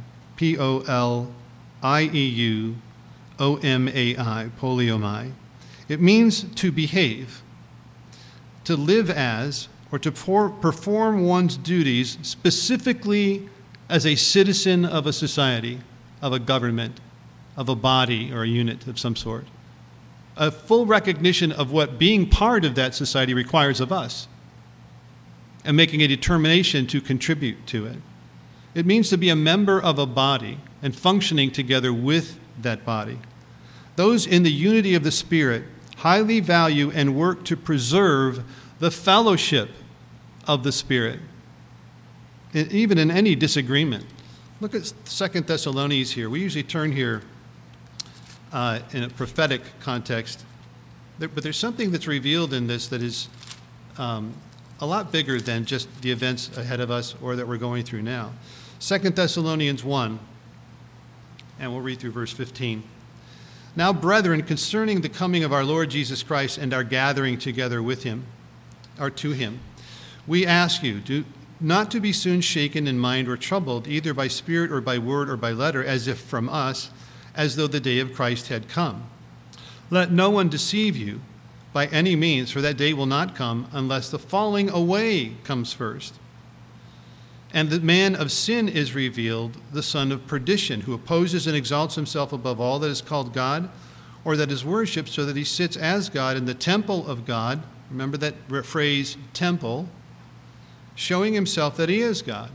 P-O-L-I-E-U, O-M-A-I, poliomai. It means to behave, to live as, or to perform one's duties specifically as a citizen of a society, of a government, of a body or a unit of some sort. A full recognition of what being part of that society requires of us, and making a determination to contribute to it. It means to be a member of a body and functioning together with that body. Those in the unity of the Spirit highly value and work to preserve the fellowship of the Spirit, even in any disagreement. Look at 2 Thessalonians here. We usually turn here in a prophetic context, but there's something that's revealed in this that is a lot bigger than just the events ahead of us or that we're going through now. 2 Thessalonians 1, and we'll read through verse 15. Now, brethren, concerning the coming of our Lord Jesus Christ and our gathering together with him, or to him, we ask you not to be soon shaken in mind or troubled, either by spirit or by word or by letter, as if from us, as though the day of Christ had come. Let no one deceive you by any means, for that day will not come unless the falling away comes first. And the man of sin is revealed, the son of perdition, who opposes and exalts himself above all that is called God or that is worshipped, so that he sits as God in the temple of God. Remember that phrase, temple, showing himself that he is God.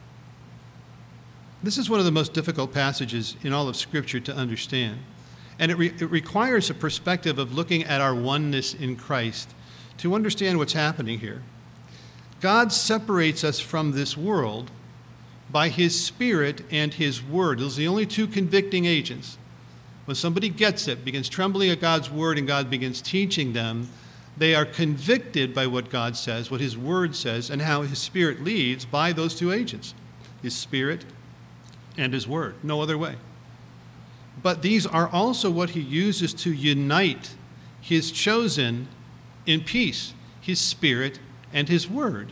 This is one of the most difficult passages in all of Scripture to understand. And it requires a perspective of looking at our oneness in Christ to understand what's happening here. God separates us from this world by his Spirit and his Word. Those are the only two convicting agents. When somebody gets it, begins trembling at God's Word, and God begins teaching them, they are convicted by what God says, what his Word says, and how his Spirit leads by those two agents, his Spirit and his Word. No other way. But these are also what he uses to unite he has chosen in peace his Spirit and his word.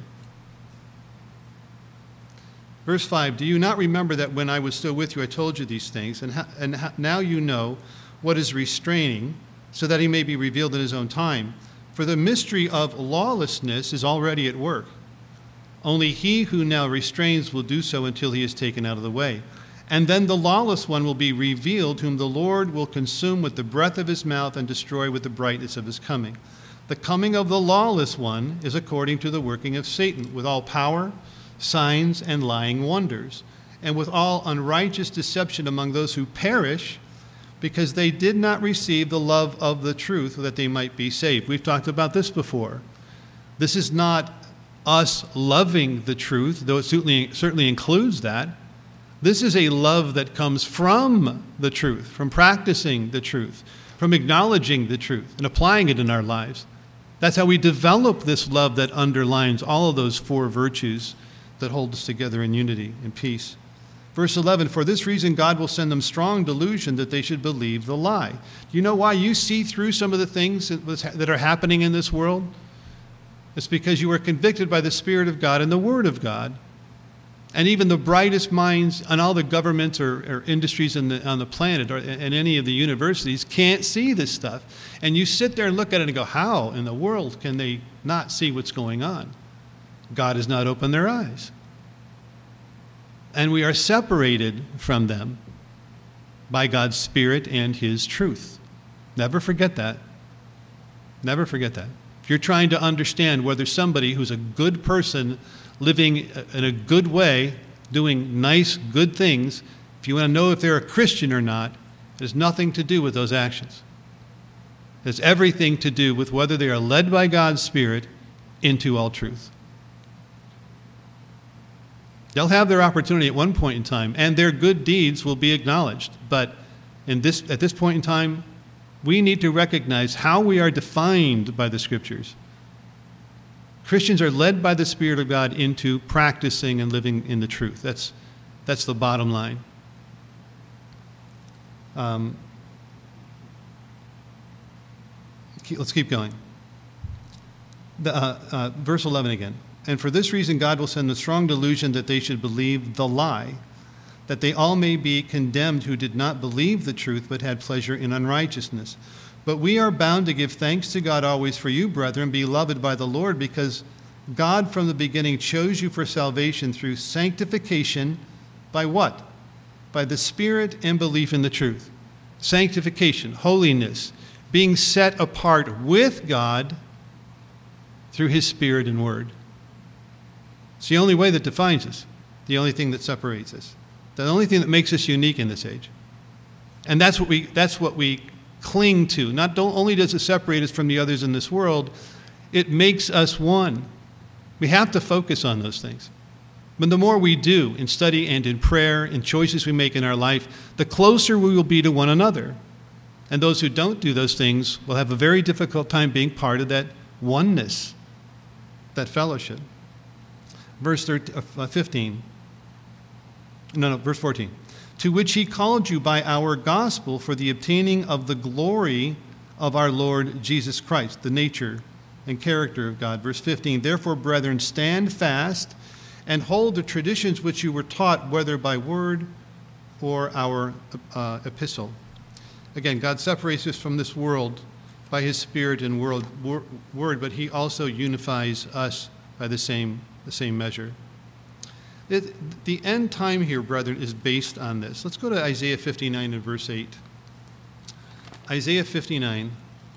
Verse 5, do you not remember that when I was still with you, I told you these things, and now you know what is restraining, so that he may be revealed in his own time? For the mystery of lawlessness is already at work. Only he who now restrains will do so until he is taken out of the way. And then the lawless one will be revealed, whom the Lord will consume with the breath of his mouth and destroy with the brightness of his coming. The coming of the lawless one is according to the working of Satan, with all power, signs, and lying wonders, and with all unrighteous deception among those who perish, because they did not receive the love of the truth that they might be saved. We've talked about this before. This is not us loving the truth, though it certainly includes that. This is a love that comes from the truth, from practicing the truth, from acknowledging the truth and applying it in our lives. That's how we develop this love that underlines all of those four virtues that hold us together in unity and peace. Verse 11, for this reason God will send them strong delusion that they should believe the lie. Do you know why you see through some of the things that are happening in this world? It's because you are convicted by the Spirit of God and the Word of God. And even the brightest minds on all the governments or industries on the planet or in any of the universities can't see this stuff. And you sit there and look at it and go, how in the world can they not see what's going on? God has not opened their eyes. And we are separated from them by God's Spirit and his truth. Never forget that. Never forget that. If you're trying to understand whether somebody who's a good person, living in a good way, doing nice, good things, if you want to know if they're a Christian or not, it has nothing to do with those actions. It has everything to do with whether they are led by God's Spirit into all truth. They'll have their opportunity at one point in time, and their good deeds will be acknowledged. But at this point in time, we need to recognize how we are defined by the Scriptures. Christians are led by the Spirit of God into practicing and living in the truth. That's the bottom line. Let's keep going. Verse 11 again. And for this reason God will send the strong delusion that they should believe the lie, that they all may be condemned who did not believe the truth but had pleasure in unrighteousness. But we are bound to give thanks to God always for you, brethren, beloved by the Lord, because God from the beginning chose you for salvation through sanctification by what? By the Spirit and belief in the truth. Sanctification, holiness, being set apart with God through his Spirit and word. It's the only way that defines us, the only thing that separates us, the only thing that makes us unique in this age. And that's what we cling to. Not only does it separate us from the others in this world, it makes us one. We have to focus on those things. But the more we do in study and in prayer, in choices we make in our life, the closer we will be to one another. And those who don't do those things will have a very difficult time being part of that oneness, that fellowship. Verse 14. To which he called you by our gospel for the obtaining of the glory of our Lord Jesus Christ, the nature and character of God. Verse 15. Therefore, brethren, stand fast and hold the traditions which you were taught, whether by word or our epistle. Again, God separates us from this world by his Spirit and word, but he also unifies us by the same measure. The end time here, brethren, is based on this. Let's go to Isaiah 59 and verse 8. Isaiah 59.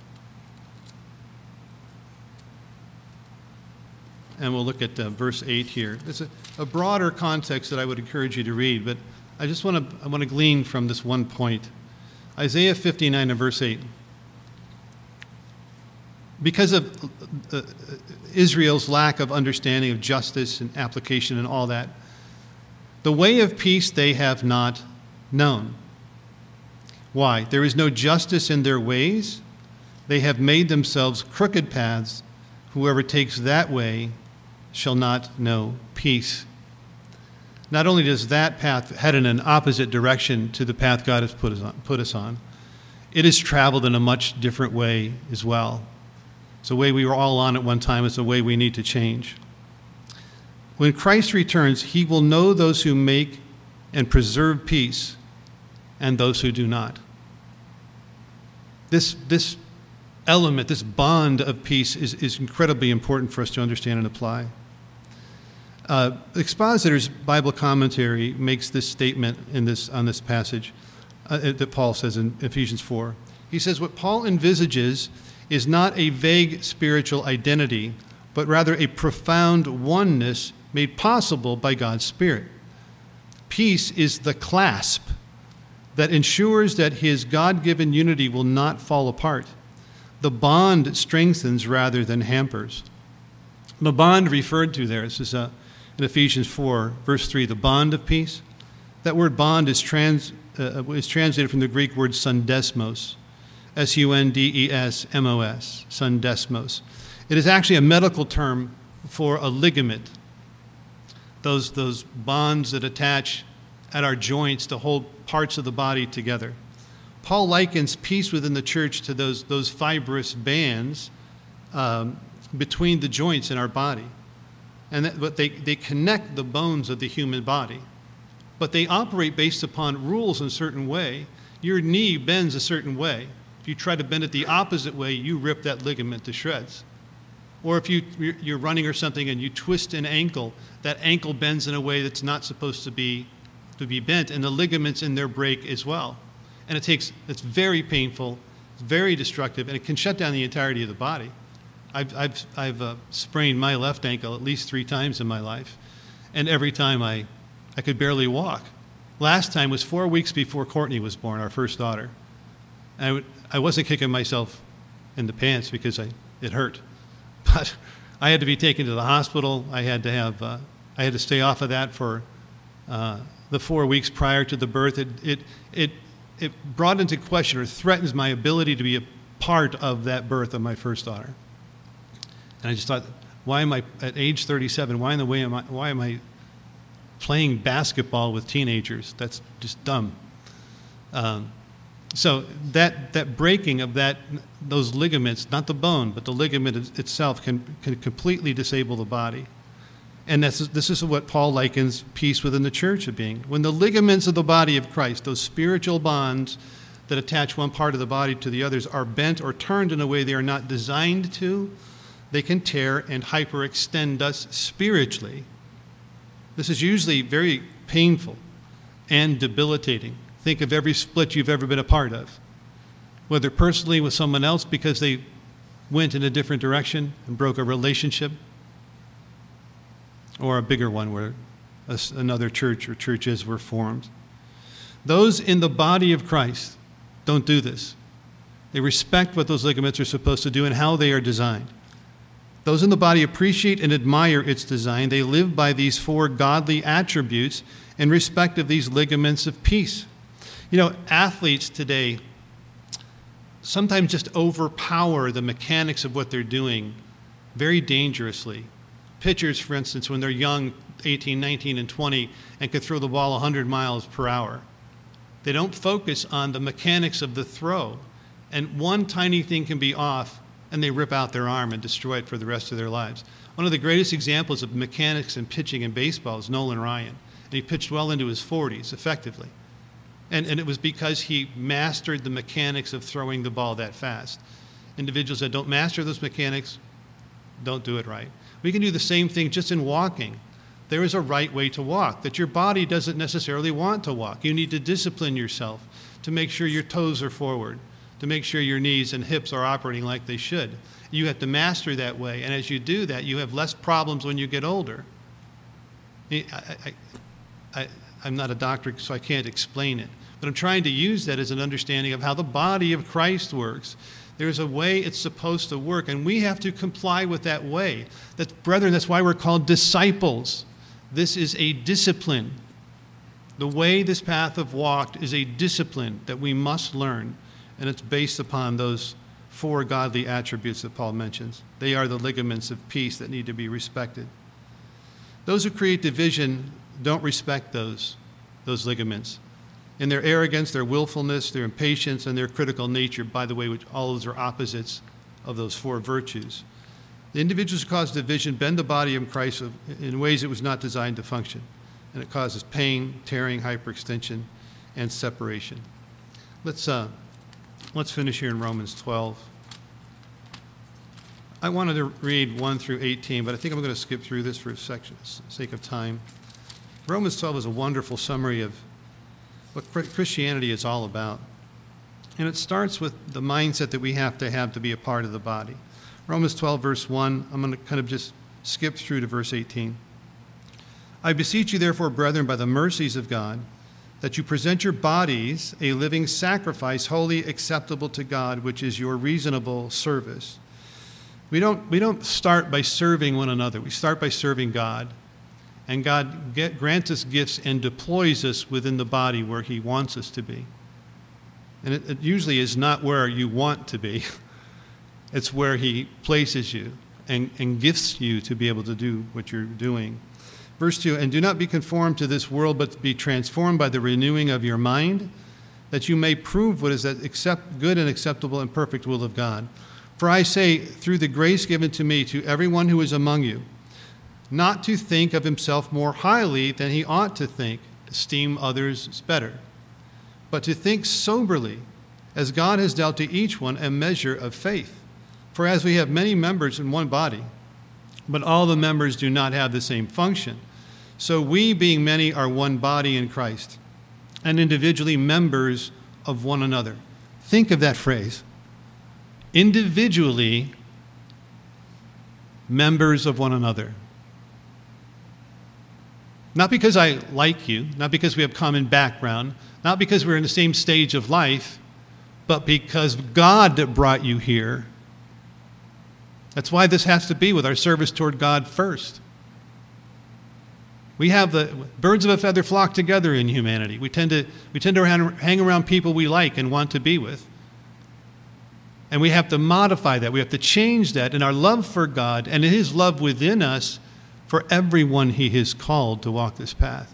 And we'll look at verse 8 here. It's a broader context that I would encourage you to read, but I want to glean from this one point. Isaiah 59 and verse 8. Because of Israel's lack of understanding of justice and application and all that, the way of peace they have not known. Why? There is no justice in their ways. They have made themselves crooked paths. Whoever takes that way shall not know peace. Not only does that path head in an opposite direction to the path God has put us on, it has traveled in a much different way as well. It's a way we were all on at one time. It's a way we need to change. When Christ returns, he will know those who make and preserve peace and those who do not. This element, this bond of peace is incredibly important for us to understand and apply. Expositor's Bible commentary makes this statement on this passage that Paul says in Ephesians 4. He says, what Paul envisages is not a vague spiritual identity, but rather a profound oneness made possible by God's Spirit. Peace is the clasp that ensures that his God-given unity will not fall apart. The bond strengthens rather than hampers. The bond referred to there, this is in Ephesians 4, verse 3, the bond of peace. That word bond is translated from the Greek word sundesmos, S-U-N-D-E-S-M-O-S, sundesmos. It is actually a medical term for a ligament, those bonds that attach at our joints to hold parts of the body together. Paul likens peace within the church to those fibrous bands between the joints in our body. But they connect the bones of the human body. But they operate based upon rules in a certain way. Your knee bends a certain way. If you try to bend it the opposite way, you rip that ligament to shreds. Or if you're running or something and you twist an ankle, that ankle bends in a way that's not supposed to be bent, and the ligaments in there break as well. And it's very painful, it's very destructive, and it can shut down the entirety of the body. I've sprained my left ankle at least 3 times in my life, and every time I could barely walk. Last time was 4 weeks before Courtney was born, our first daughter. I wasn't kicking myself in the pants because it hurt, but I had to be taken to the hospital. I had to stay off of that for the 4 weeks prior to the birth. It brought into question or threatens my ability to be a part of that birth of my first daughter. And I just thought, why am I at age 37? Why am I playing basketball with teenagers? That's just dumb. So that breaking of those ligaments, not the bone, but the ligament itself, can completely disable the body. And this is what Paul likens peace within the church of being. When the ligaments of the body of Christ, those spiritual bonds that attach one part of the body to the others, are bent or turned in a way they are not designed to, they can tear and hyperextend us spiritually. This is usually very painful and debilitating. Think of every split you've ever been a part of, whether personally with someone else because they went in a different direction and broke a relationship, or a bigger one where another church or churches were formed. Those in the body of Christ don't do this. They respect what those ligaments are supposed to do and how they are designed. Those in the body appreciate and admire its design. They live by these 4 godly attributes in respect of these ligaments of peace. You know, athletes today sometimes just overpower the mechanics of what they're doing very dangerously. Pitchers, for instance, when they're young, 18, 19, and 20, and can throw the ball 100 miles per hour, they don't focus on the mechanics of the throw. And one tiny thing can be off, and they rip out their arm and destroy it for the rest of their lives. One of the greatest examples of mechanics and pitching in baseball is Nolan Ryan. And he pitched well into his 40s, effectively. And it was because he mastered the mechanics of throwing the ball that fast. Individuals that don't master those mechanics don't do it right. We can do the same thing just in walking. There is a right way to walk that your body doesn't necessarily want to walk. You need to discipline yourself to make sure your toes are forward, to make sure your knees and hips are operating like they should. You have to master that way, and as you do that, you have less problems when you get older. I'm not a doctor, so I can't explain it, but I'm trying to use that as an understanding of how the body of Christ works. There's a way it's supposed to work, and we have to comply with that way. Brethren, that's why we're called disciples. This is a discipline. The way this path of walked is a discipline that we must learn, and it's based upon those 4 godly attributes that Paul mentions. They are the ligaments of peace that need to be respected. Those who create division don't respect those ligaments. in their arrogance, their willfulness, their impatience, and their critical nature, by the way, which all of those are opposites of those four virtues. The individuals who cause division bend the body of Christ in ways it was not designed to function, and it causes pain, tearing, hyperextension, and separation. Let's finish here in Romans 12. I wanted to read 1 through 18, but I think I'm going to skip through this for sake of time. Romans 12 is a wonderful summary of what Christianity is all about. And it starts with the mindset that we have to be a part of the body. Romans 12, verse 1, I'm going to kind of just skip through to verse 18. I beseech you, therefore, brethren, by the mercies of God, that you present your bodies a living sacrifice, wholly acceptable to God, which is your reasonable service. We don't start by serving one another. We start by serving God. And God grants us gifts and deploys us within the body where he wants us to be. And it usually is not where you want to be. It's where he places you and gifts you to be able to do what you're doing. Verse 2, and do not be conformed to this world, but be transformed by the renewing of your mind, that you may prove what is that good and acceptable and perfect will of God. For I say, through the grace given to me, to everyone who is among you, not to think of himself more highly than he ought to think, esteem others as better, but to think soberly, as God has dealt to each one a measure of faith. For as we have many members in one body, but all the members do not have the same function, so we, being many, are one body in Christ, and individually members of one another. Think of that phrase. Individually members of one another. Not because I like you, not because we have common background, not because we're in the same stage of life, but because God brought you here. That's why this has to be with our service toward God first. We have the birds of a feather flock together in humanity. We tend to hang around people we like and want to be with. And we have to modify that. We have to change that in our love for God and in his love within us for everyone he has called to walk this path.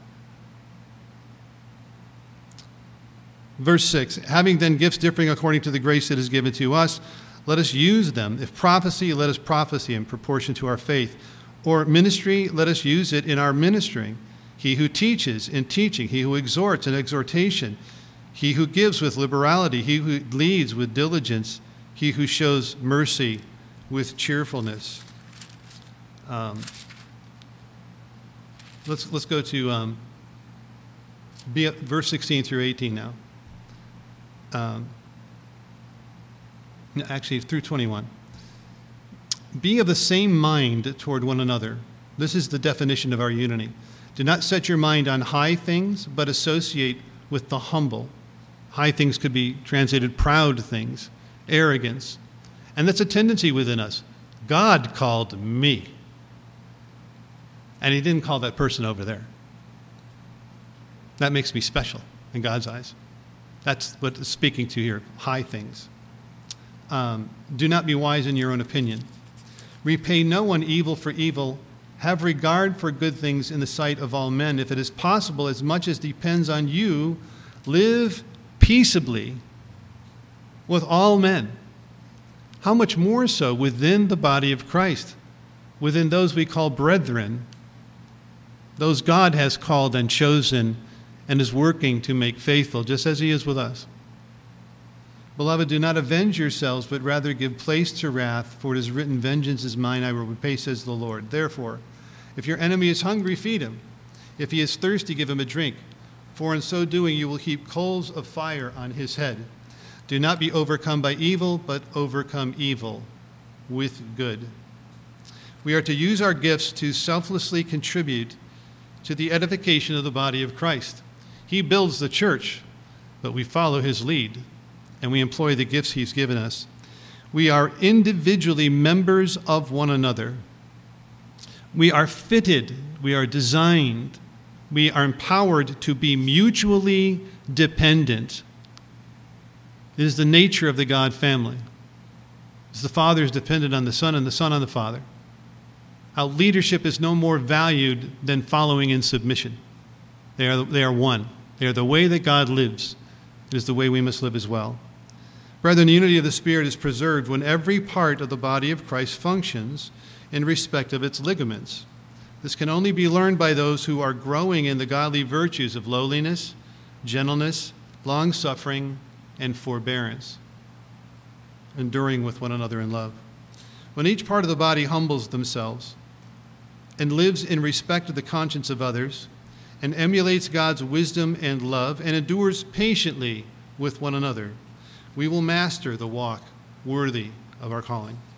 Verse 6, having then gifts differing according to the grace that is given to us, let us use them. If prophecy, let us prophesy in proportion to our faith. Or ministry, let us use it in our ministering. He who teaches in teaching, he who exhorts in exhortation, he who gives with liberality, he who leads with diligence, he who shows mercy with cheerfulness. Let's go to verse 16 through 18 now. Actually, through 21. Be of the same mind toward one another. This is the definition of our unity. Do not set your mind on high things, but associate with the humble. High things could be translated proud things, arrogance. And that's a tendency within us. God called me. And he didn't call that person over there. That makes me special in God's eyes. That's what it's speaking to here, high things. Do not be wise in your own opinion. Repay no one evil for evil. Have regard for good things in the sight of all men. If it is possible, as much as depends on you, live peaceably with all men. How much more so within the body of Christ, within those we call brethren, those God has called and chosen and is working to make faithful, just as he is with us. Beloved, do not avenge yourselves, but rather give place to wrath, for it is written, vengeance is mine, I will repay, says the Lord. Therefore, if your enemy is hungry, feed him. If he is thirsty, give him a drink. For in so doing you will heap coals of fire on his head. Do not be overcome by evil, but overcome evil with good. We are to use our gifts to selflessly contribute to the edification of the body of Christ. He builds the church, but we follow his lead, and we employ the gifts he's given us. We are individually members of one another. We are fitted, we are designed, we are empowered to be mutually dependent. It is the nature of the God family. As the Father is dependent on the Son and the Son on the Father. How leadership is no more valued than following in submission. They are one. They are the way that God lives. It is the way we must live as well. Brethren, the unity of the Spirit is preserved when every part of the body of Christ functions in respect of its ligaments. This can only be learned by those who are growing in the godly virtues of lowliness, gentleness, long-suffering, and forbearance, enduring with one another in love. When each part of the body humbles themselves and lives in respect of the conscience of others, and emulates God's wisdom and love, and endures patiently with one another, we will master the walk worthy of our calling.